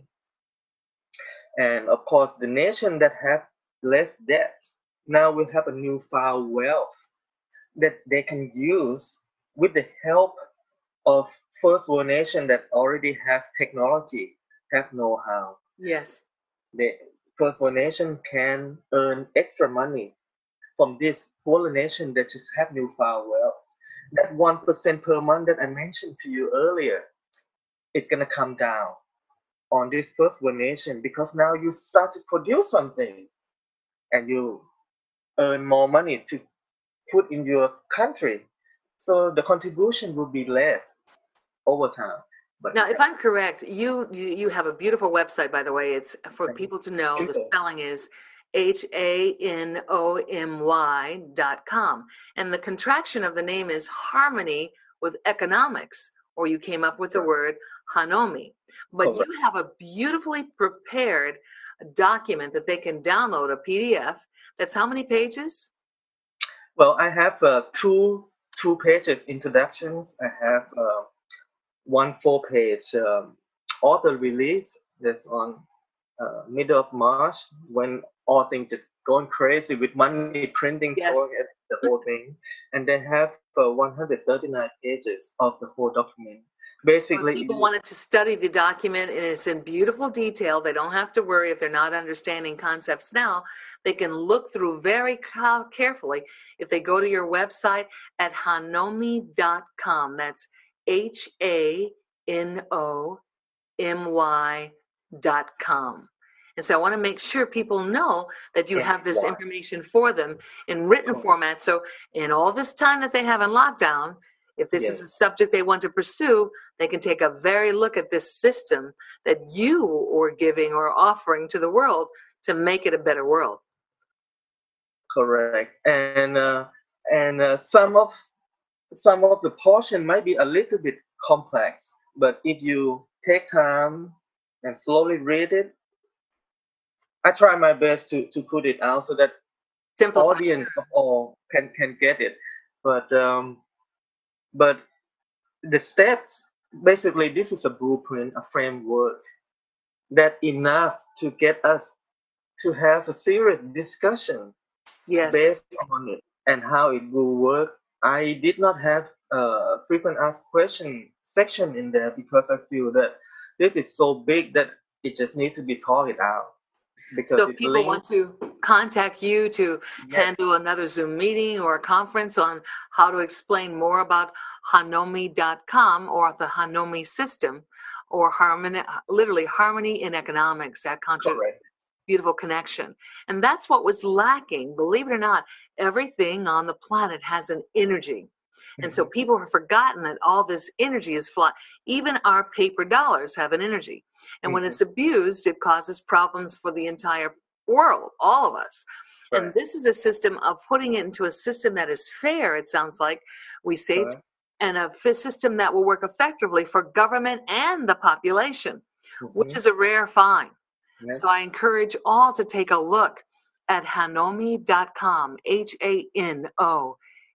And of course, the nation that have less debt now will have a newfound wealth that they can use with the help of first world nation that already have technology, have know-how. Yes. The first world nation can earn extra money from this poor nation that just have newfound wealth. That one percent per month that I mentioned to you earlier, it's gonna come down on this first world nation because now you start to produce something and you earn more money to put in your country. So the contribution will be less over time. But Now, if yeah, I'm correct, you, you you have a beautiful website, by the way. It's for thank you. people to know. The Simple. spelling is H A N O M Y dot com. And the contraction of the name is Harmony with Economics, or you came up with the Right. word Hanomi. But you Correct. have a beautifully prepared document that they can download, a P D F. That's how many pages? Well, I have uh, two two pages introductions. I have uh, one four page um, author release that's on uh, middle of March when all things just going crazy with money printing throwing Yes. at the whole thing, and they have uh, one hundred thirty-nine pages of the whole document. So if Basically, people you- wanted to study the document and it's in beautiful detail, they don't have to worry if they're not understanding concepts now. They can look through very ca- carefully if they go to your website at hanomi dot com. That's H A N O M Y dot com. And so I want to make sure people know that you and have this why? information for them in written Correct. format. So in all this time that they have in lockdown, if this is a Yes, subject they want to pursue, they can take a very look at this system that you are giving or offering to the world to make it a better world. correct. And uh, and uh, some of some of the portion might be a little bit complex, but if you take time and slowly read it, I try my best to, to put it out so that Simplify. audience of all can, can get it. But um, but the steps basically this is a blueprint, a framework that enough to get us to have a serious discussion Yes. based on it and how it will work. I did not have a frequent asked question section in there because I feel that this is so big that it just needs to be talked out So because if it's people linked. want to contact you to Yes, handle another Zoom meeting or a conference on how to explain more about hanomi dot com or the Hanomi system or harmony, literally harmony in economics, that contra- correct. beautiful connection. And that's what was lacking. Believe it or not, everything on the planet has an energy. And so Mhm. people have forgotten that all this energy is flying. Even our paper dollars have an energy. And when Mhm. it's abused, it causes problems for the entire world, all of us. And Right. this is a system of putting it into a system that is fair, it sounds like we say, Correct. and a f- system that will work effectively for government and the population, which Mhm. is a rare find. Yes. So I encourage all to take a look at hanomi dot com, H A N O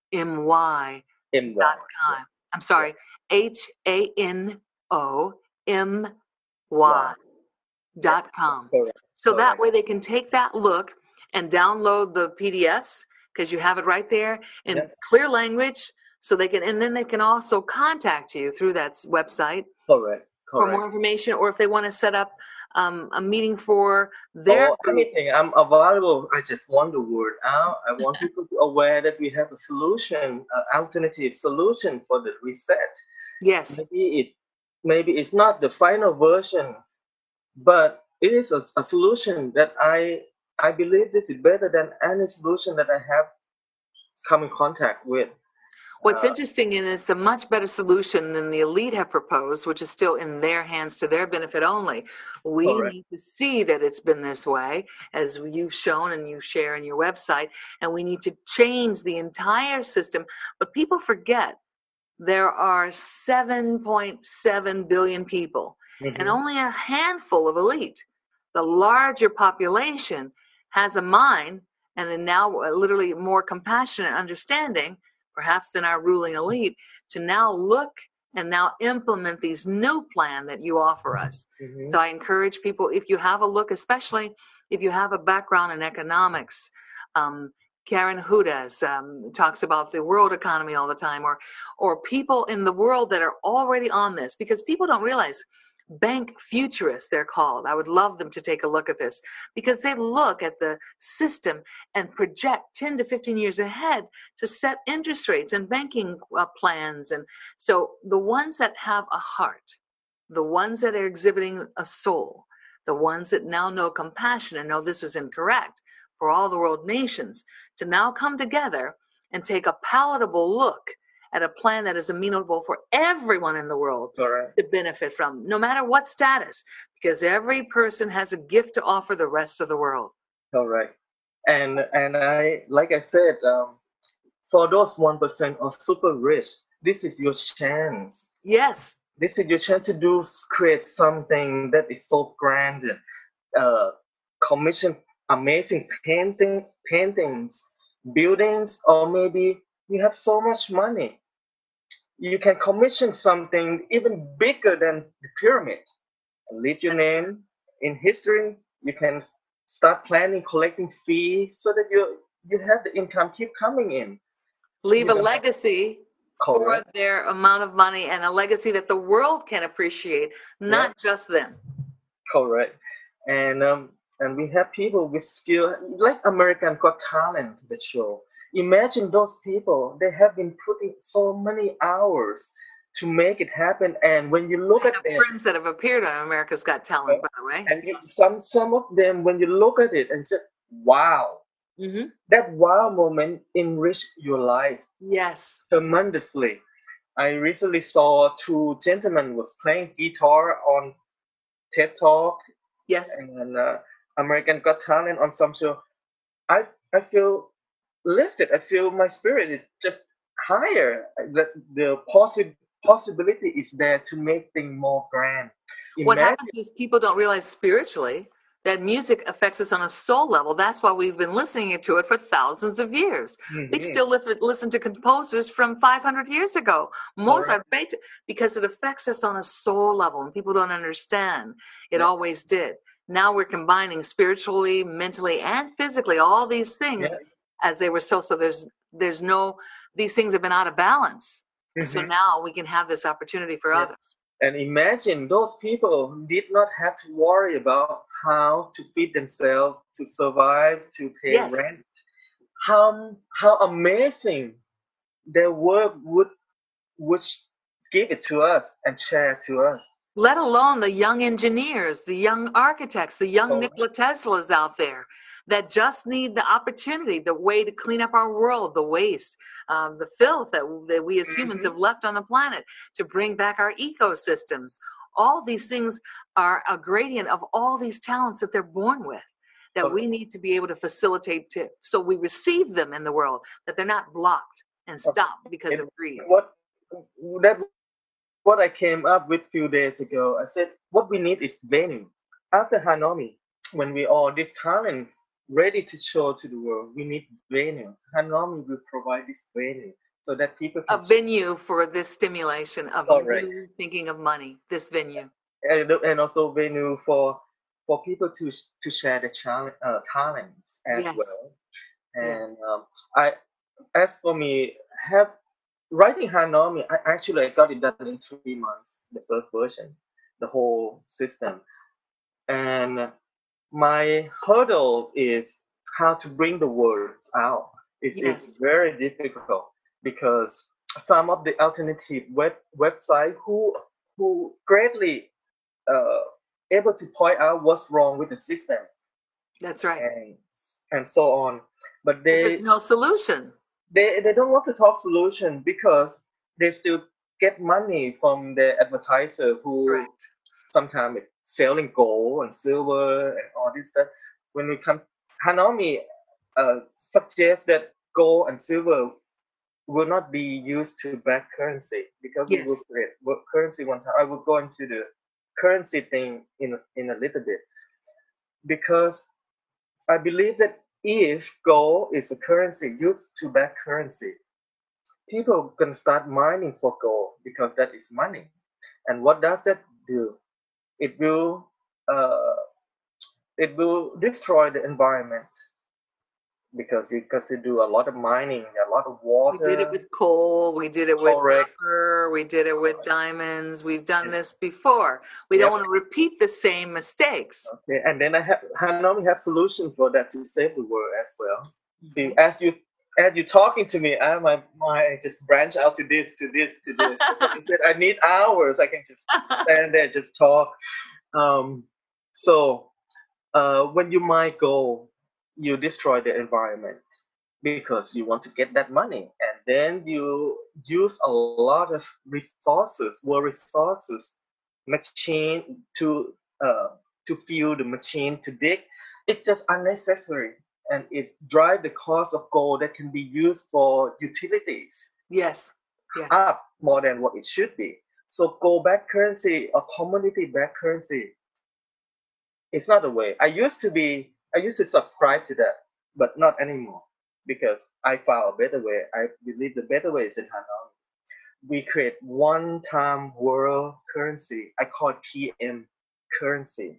M Y M dot Y. Yeah. com. I'm Yeah. sorry, H A N O M Y Y. Yeah. dot com. Correct. So that Correct. way they can take that look and download the P D Fs because you have it right there in Yeah. clear language. So they can, and then they can also contact you through that s- website Correct. for more Correct. information, or if they want to set up um, a meeting for their Or group. anything, I'm available. I just want the word out. I want people to aware that we have a solution, an alternative solution for the reset. Yes. Maybe it, maybe it's not the final version, but it is a, a solution that I, I believe this is better than any solution that I have come in contact with. What's Uh, interesting and it's a much better solution than the elite have proposed, which is still in their hands to their benefit only. We correct. need to see that it's been this way, as you've shown and you share in your website, and we need to change the entire system. But people forget there are seven point seven billion people and Hmm. only a handful of elite. The larger population has a mind and a now literally more compassionate understanding, perhaps than our ruling elite, to now look and now implement these new plan that you offer us. Hmm. So I encourage people, if you have a look, especially if you have a background in economics, um, Karen Hudas um, talks about the world economy all the time, or or people in the world that are already on this, because people don't realize bank futurists, they're called. I would love them to take a look at this because they look at the system and project ten to fifteen years ahead to set interest rates and banking uh, plans. And so the ones that have a heart, the ones that are exhibiting a soul, the ones that now know compassion and know this was incorrect for all the world nations to now come together and take a palatable look at a plan that is amenable for everyone in the world Correct. to benefit from, no matter what status, because every person has a gift to offer the rest of the world. Correct. And and I like I said, um, for those one percent or super rich, this is your chance. Yes. This is your chance to do create something that is so grand. Uh, commission amazing painting paintings, buildings, or maybe you have so much money. You can commission something even bigger than the pyramid. Leave your That's name in history. You can start planning, collecting fees so that you you have the income keep coming in. leave You a don't have legacy for correct. their amount of money, and a legacy that the world can appreciate, Yeah, not just them. correct. And um and we have people with skill like American Got Talent, the show. Imagine those people. They have been putting so many hours to make it happen. And when you look I at have them, friends that have appeared on America's Got Talent, by the way. and you, some some of them, when you look at it and say, "Wow," Mm-hmm. that wow moment enrich your life Yes. tremendously. I recently saw two gentlemen was playing guitar on TED Talk Yes. and uh, American Got Talent on some show. I I feel lifted. I feel my spirit is just higher. That the possi- possibility is there to make things more grand. What happens Imagine. is people don't realize spiritually that music affects us on a soul level. That's why we've been listening to it for thousands of years. We Mhm, still li- listen to composers from five hundred years ago. correct. Mozart, Beethoven, because it affects us on a soul level, and people don't understand. It Yeah, always did. Now we're combining spiritually, mentally, and physically all these things yes. as they were so. So there's there's no these things have been out of balance, and so Mhm, now we can have this opportunity for yeah. others. And imagine those people did not have to worry about how to feed themselves, to survive, to pay Yes. rent. How how amazing their work would would give it to us and share to us. Let alone the young engineers, the young architects, the young So Nikola Teslas out there that just need the opportunity, the way to clean up our world, the waste, um, the filth that, that we as humans mhm, have left on the planet, to bring back our ecosystems. All these things are a gradient of all these talents that they're born with, that correct. we need to be able to facilitate to, so we receive them in the world, that they're not blocked and stopped because And of greed. what that what I came up with few days ago. I said what we need is venue. After Hanami, when we all these talents ready to show to the world, we need venue. Hanami will provide this venue so that people A can venue for this stimulation of correct you thinking of money, this venue. and, and also venue for for people to to share the challenge, uh, talents as Yes. well. Yeah. And um, I as for me, have writing Hanami. I actually I got it done in three months, the first version, the whole system. And my hurdle is how to bring the words out. It is Yes. very difficult because some of the alternative web website who who greatly uh, able to point out what's wrong with the system That's right. and and so on, but But there's they no solution. they they don't want to talk solution because they still get money from the advertiser who Correct. sometimes selling gold and silver and all this stuff. When we come, Hanami uh, suggests that gold and silver will not be used to back currency because we will Yes. create wo- currency one time. I will go into the currency thing in in a little bit because I believe that if gold is a currency used to back currency, people can start mining for gold because that is money. And what does that do? It will uh, it will destroy the environment because you got to do a lot of mining, a lot of We did it water. with coal. We did it with Correct. copper. We did it with diamonds. We've done this before. We don't Yep. want to repeat the same mistakes. Okay. And then I have Hanami have solution for that to save the world as well. See, Mhm. as you as you talking to me, I my my just branch out to this, to this, to this. Instead, I need hours. I can just stand there, just talk. Um, so uh, when you mine gold, you destroy the environment because you want to get that money, and then you use a lot of resources, world resources, machine to uh, to fuel the machine to dig. It's just unnecessary, and it drive the cost of gold that can be used for utilities Yes. Yes. up more than what it should be. So gold-backed currency or commodity-backed currency, it's not the way. I used to be, I used to subscribe to that, but not anymore because I found a better way. I believe the better way is in Hanoi. We create one-time world currency. I call it P M currency.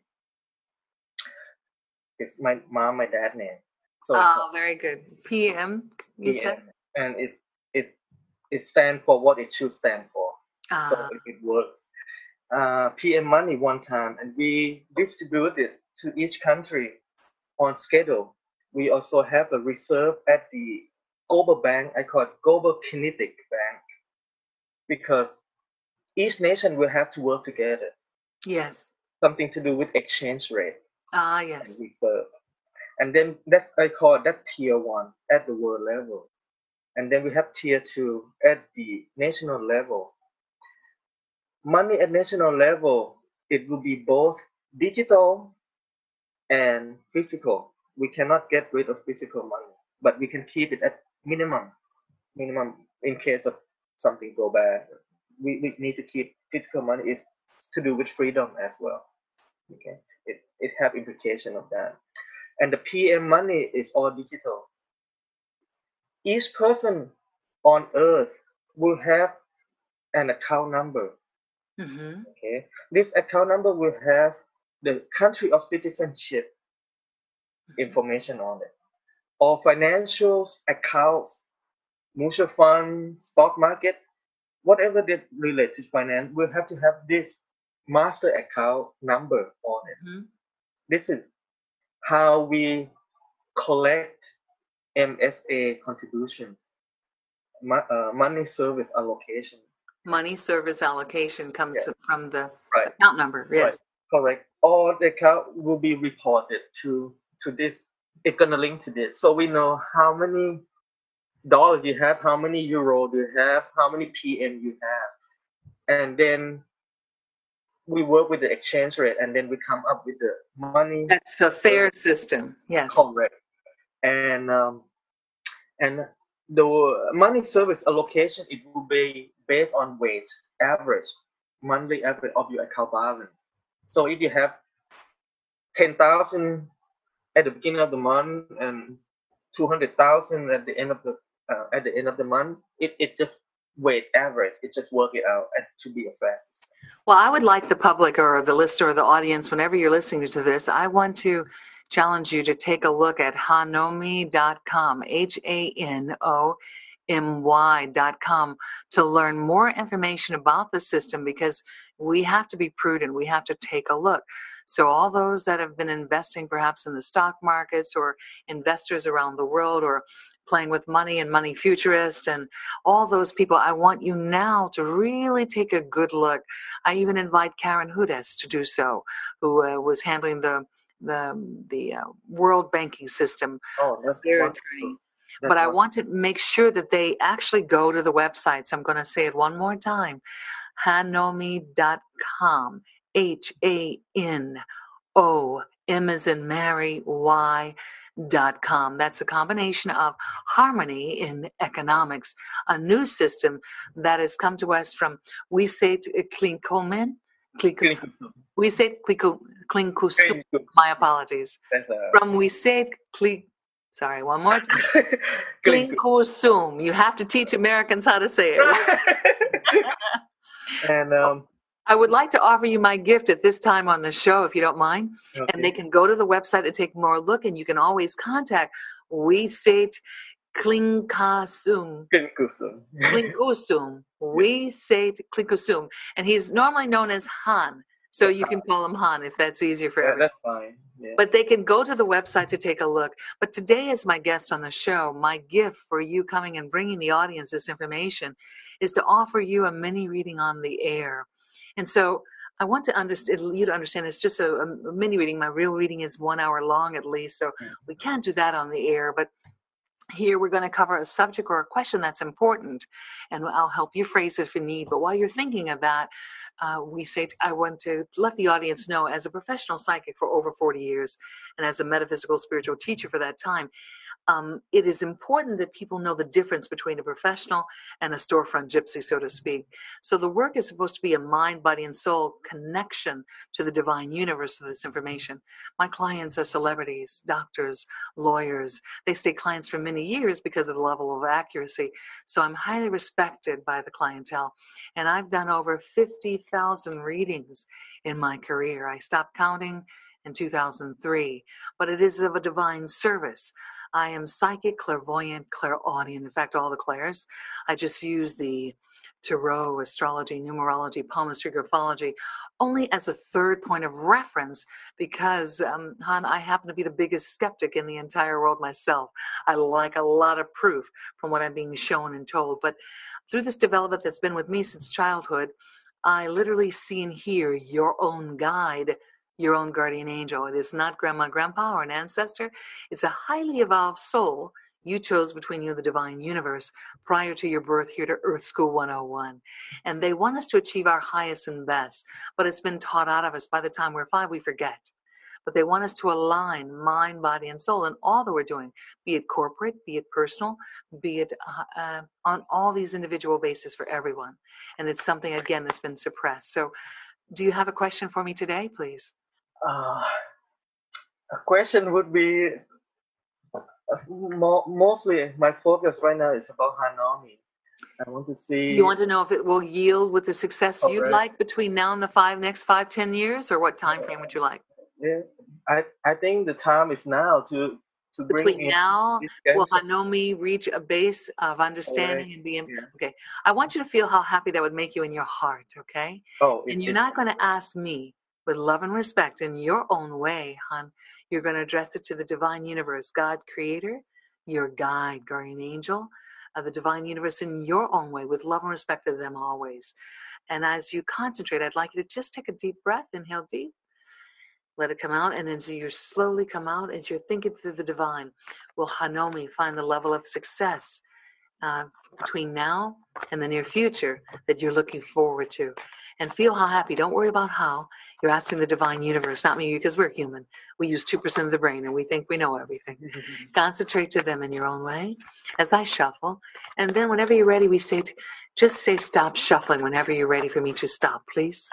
It's my mom, my dad name. So it's Oh, very good. P M, you said? P M, and it it it stands for what it should stand for. So Ah, it, it works. Uh, P M money one time, and we distribute it to each country on schedule. We also have a reserve at the global bank. I call it global kinetic bank because each nation will have to work together. yes. Something to do with exchange rate Ah, and yes. reserve. And then that I call that tier one at the world level. And then we have tier two at the national level. Money at national level, it will be both digital and physical. We cannot get rid of physical money, but we can keep it at minimum. Minimum in case of something go bad. We, we need to keep physical money. It's to do with freedom as well. Okay, it it have implication of that. And the P M money is all digital. Each person on earth will have an account number. Mm-hmm. Okay, this account number will have the country of citizenship information on it. All financials, accounts, mutual fund, stock market, whatever that relate to finance, will have to have this master account number on it. Mm-hmm. This is how we collect M S A contribution, mo- uh, money service allocation. Money service allocation comes Yeah, from the right, account number. right, Yes. correct. All the account will be reported to to this. It's gonna link to this, so we know how many dollars you have, how many euro you have, how many P M you have, and then we work with the exchange rate, and then we come up with the money That's a fair system. Yes. correct. And um, and the money service allocation, it will be based on weight, average, monthly average of your account balance. So if you have ten thousand at the beginning of the month and two hundred thousand at the end of the uh, at the end of the month, it, it just weight average. It just work it out and to be a fair system. Well, I would like the public or the listener or the audience, whenever you're listening to this, I want to challenge you to take a look at hanomy dot com, H A N O M Y dot com, to learn more information about the system, because we have to be prudent. We have to take a look. So all those that have been investing perhaps in the stock markets, or investors around the world, or playing with money and money futurists and all those people, I want you now to really take a good look. I even invite Karen Hudes to do so, who uh, was handling the the the uh, world banking system Oh, as that's their wonderful. attorney. That's But I wonderful. want to make sure that they actually go to the website. So I'm going to say it one more time: hanomy dot com, H A N O, M as in Mary, Y dot com. That's a combination of harmony in economics, a new system that has come to us from, we say, Klinkomen, Clinical soup. we say Klinkusum. Clinical. My apologies. That's a From we say Klink, sorry, one more time. clinical. Klinkusum. You have to teach Americans how to say it. And um, I would like to offer you my gift at this time on the show, if you don't mind. And they okay. can go to the website to take more look, and you can always contact We Say Klinkasum. Clinical soup. Klinkusum. We Say Klinkusum. And he's normally known as Han. So you can call him Han if that's easier for Yeah, everyone. that's fine. Yeah. But they can go to the website to take a look. But today, as my guest on the show, my gift for you coming and bringing the audience this information is to offer you a mini reading on the air. And so I want to understand you to understand it's just a, a mini reading. My real reading is one hour long at least, so we can't do that on the air. But Here we're going to cover a subject or a question that's important, and I'll help you phrase it if you need. But while you're thinking of that, uh, we say, I want to let the audience know, as a professional psychic for over forty years and as a metaphysical spiritual teacher for that time, Um, it is important that people know the difference between a professional and a storefront gypsy, so to speak. So the work is supposed to be a mind, body, and soul connection to the divine universe of this information. My clients are celebrities, doctors, lawyers. They stay clients for many years because of the level of accuracy. So I'm highly respected by the clientele. And I've done over fifty thousand readings in my career. I stopped counting in two thousand three, but it is of a divine service. I am psychic, clairvoyant, clairaudient. In fact, all the clairs. I just use the tarot, astrology, numerology, palmistry, graphology only as a third point of reference because, um, Han, I happen to be the biggest skeptic in the entire world myself. I like a lot of proof from what I'm being shown and told. But through this development that's been with me since childhood, I literally see and hear your own guide, your own guardian angel. It is not grandma, grandpa, or an ancestor. It's a highly evolved soul you chose between you and the divine universe prior to your birth here to Earth School one oh one. And they want us to achieve our highest and best, but it's been taught out of us. By the time we're five, we forget. But they want us to align mind, body, and soul in all that we're doing, be it corporate, be it personal, be it uh, uh, on all these individual bases for everyone. And it's something, again, that's been suppressed. So do you have a question for me today, please? Uh, a question would be uh, mo- mostly my focus right now is about Hanomi. I want to see. You want to know if it will yield with the success Correct. you'd like between now and the five next five, ten years, or what time frame would you like? Yeah, I, I think the time is now to to bring Between in now, this will cancer. Hanomi reach a base of understanding Correct. and be in, Yeah. okay? I want you to feel how happy that would make you in your heart, okay? Oh, it, And you're it, not going to ask me with love and respect in your own way, hon. You're going to address it to the divine universe, God creator, your guide, guardian angel, uh, the divine universe in your own way with love and respect to them always. And as you concentrate, I'd like you to just take a deep breath, inhale deep, let it come out, and as you slowly come out, as you're thinking through the divine, will Hanomi find the level of success uh, between now and the near future that you're looking forward to? And feel how happy. Don't worry about how. You're asking the divine universe, not me, because we're human. We use two percent of the brain and we think we know everything. Concentrate to them in your own way as I shuffle. And then whenever you're ready, we say, to, just say stop shuffling whenever you're ready for me to stop, please.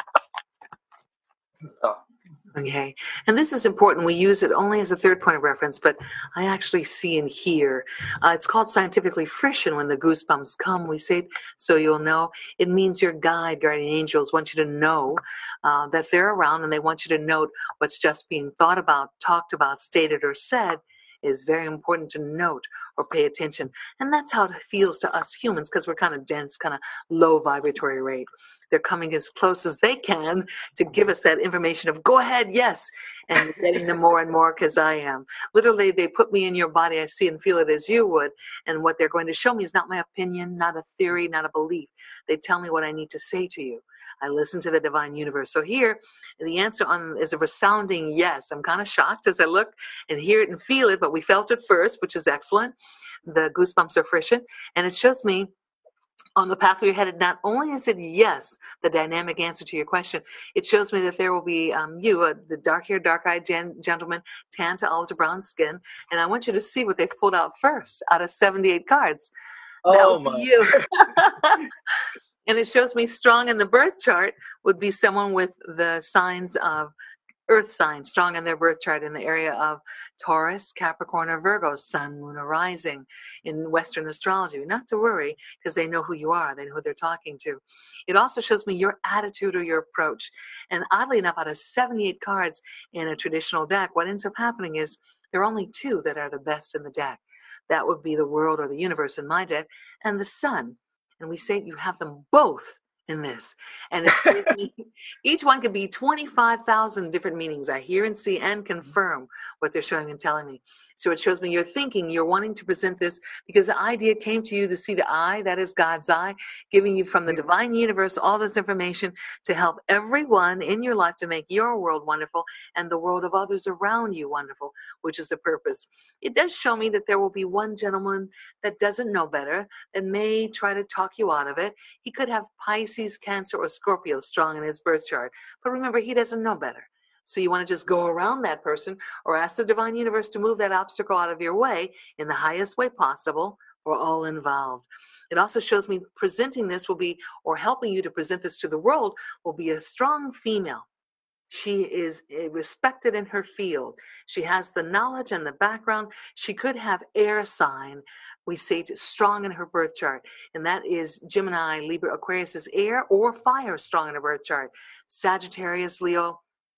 Stop. Okay, and this is important. We use it only as a third point of reference, but I actually see and hear. Uh, it's called scientifically frisson when the goosebumps come. We say, so you'll know. It means your guide, guardian angels want you to know uh, that they're around, and they want you to note what's just being thought about, talked about, stated, or said is very important to note or pay attention. And that's how it feels to us humans, because we're kind of dense, kind of low vibratory rate. They're coming as close as they can to give us that information of go ahead, yes, and getting them more and more because I am. Literally, they put me in your body. I see and feel it as you would. And what they're going to show me is not my opinion, not a theory, not a belief. They tell me what I need to say to you. I listen to the divine universe. So here, the answer on is a resounding yes. I'm kind of shocked as I look and hear it and feel it, but we felt it first, which is excellent. The goosebumps are frisson. And it shows me on the path we're headed, not only is it yes, the dynamic answer to your question, it shows me that there will be um, you, uh, the dark-haired, dark-eyed gen- gentleman, tan to olive to brown skin, and I want you to see what they pulled out first out of seventy-eight cards. That Oh would be my. you. And it shows me strong in the birth chart would be someone with the signs of earth signs, strong in their birth chart in the area of Taurus, Capricorn, or Virgo, sun, moon, or rising in Western astrology. Not to worry, because they know who you are. They know who they're talking to. It also shows me your attitude or your approach. And oddly enough, out of seventy-eight cards in a traditional deck, what ends up happening is there are only two that are the best in the deck. That would be the world or the universe in my deck, and the sun. And we say you have them both in this. And it shows me each one could be twenty-five thousand different meanings. I hear and see and confirm what they're showing and telling me. So it shows me you're thinking, you're wanting to present this because the idea came to you to see the eye, that is God's eye, giving you from the divine universe all this information to help everyone in your life to make your world wonderful and the world of others around you wonderful, which is the purpose. It does show me that there will be one gentleman that doesn't know better and may try to talk you out of it. He could have Pisces, Cancer, or Scorpio strong in his birth chart. But remember, he doesn't know better. So you want to just go around that person or ask the divine universe to move that obstacle out of your way in the highest way possible for all involved. It also shows me presenting this will be, or helping you to present this to the world, will be a strong female. She is respected in her field. She has the knowledge and the background. She could have air sign, we say, strong in her birth chart. And that is Gemini, Libra, Aquarius is air, or fire strong in her birth chart. Sagittarius, Leo,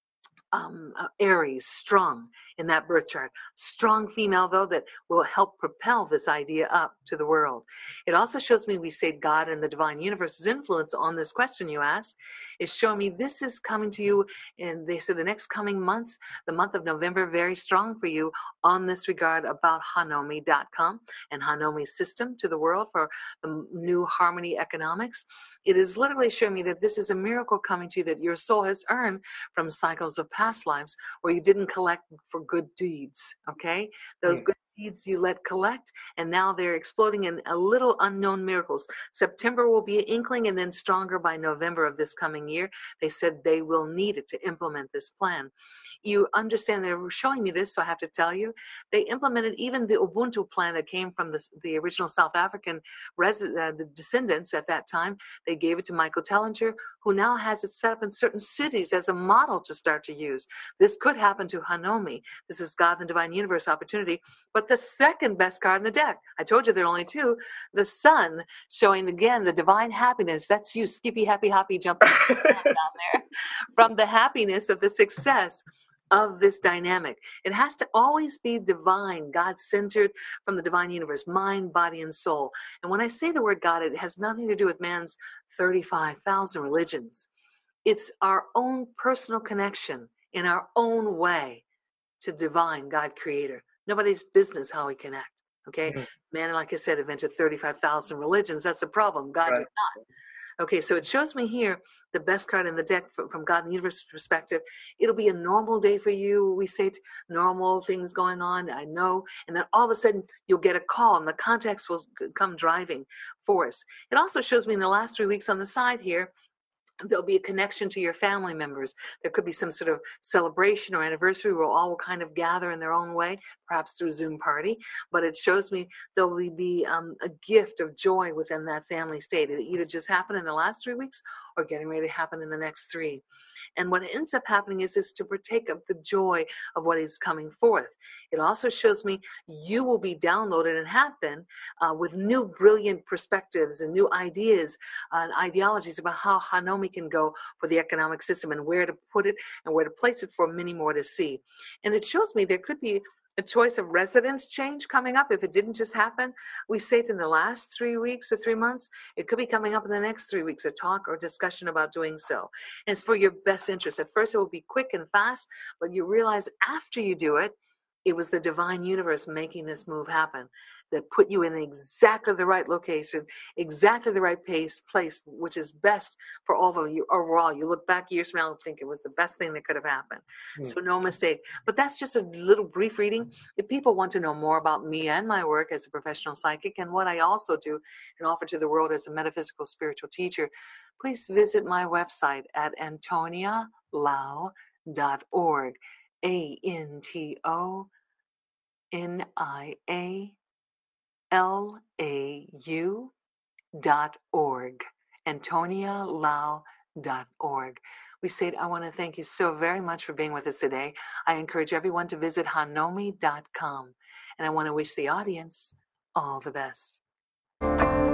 Um, uh, Aries, strong in that birth chart. Strong female, though, that will help propel this idea up to the world. It also shows me, we say, God and the divine universe's influence on this question you asked is showing me this is coming to you. And they said the next coming months, the month of November, very strong for you on this regard about Hanomi dot com and Hanomi's system to the world for the new harmony economics. It is literally showing me that this is a miracle coming to you that your soul has earned from cycles of past lives where you didn't collect for good deeds, okay? Those Mm. good deeds you let collect, and now they're exploding in a little unknown miracles. September will be an inkling, and then stronger by November of this coming year. They said they will need it to implement this plan. You understand they're showing me this, so I have to tell you, they implemented even the Ubuntu plan that came from the, the original South African resident, uh, the descendants at that time. They gave it to Michael Tellinger, who now has it set up in certain cities as a model to start to use. This could happen to Hanomi. This is God and Divine Universe opportunity. But the second best card in the deck, I told you there are only two, the sun, showing again the divine happiness. That's you, skippy, happy, happy, jumping down there. From the happiness of the success of this dynamic. It has to always be divine, God-centered, from the divine universe, mind, body, and soul. And when I say the word God, it has nothing to do with man's thirty-five thousand religions. It's our own personal connection in our own way to divine God creator. Nobody's business how we connect. Okay. Mm. Man, like I said, invented thirty-five thousand religions. That's a problem. God Right. did not. Okay, so it shows me here the best card in the deck from, from God and the universe perspective. It'll be a normal day for you. We say t- normal things going on, I know. And then all of a sudden you'll get a call and the contacts will come driving for us. It also shows me in the last three weeks on the side here, there'll be a connection to your family members. There could be some sort of celebration or anniversary where all will kind of gather in their own way, perhaps through Zoom party. But it shows me there will be um, a gift of joy within that family state. It either just happened in the last three weeks or getting ready to happen in the next three. And what ends up happening is, is to partake of the joy of what is coming forth. It also shows me you will be downloaded and have been uh, with new brilliant perspectives and new ideas uh, and ideologies about how Hanomi can go for the economic system and where to put it and where to place it for many more to see. And it shows me there could be a choice of residence change coming up if it didn't just happen. We say it in the last three weeks or three months. It could be coming up in the next three weeks, a talk or discussion about doing so. And it's for your best interest. At first it will be quick and fast, but you realize after you do it, it was the divine universe making this move happen that put you in exactly the right location, exactly the right pace, place, which is best for all of you overall. You look back years from now and think it was the best thing that could have happened. Mm. So no mistake. But that's just a little brief reading. If people want to know more about me and my work as a professional psychic and what I also do and offer to the world as a metaphysical spiritual teacher, please visit my website at antonia lau dot org. A N T O N I A L A U dot org. Antonia Lau dot org. We say, I want to thank you so very much for being with us today. I encourage everyone to visit Hanomi dot com. And I want to wish the audience all the best.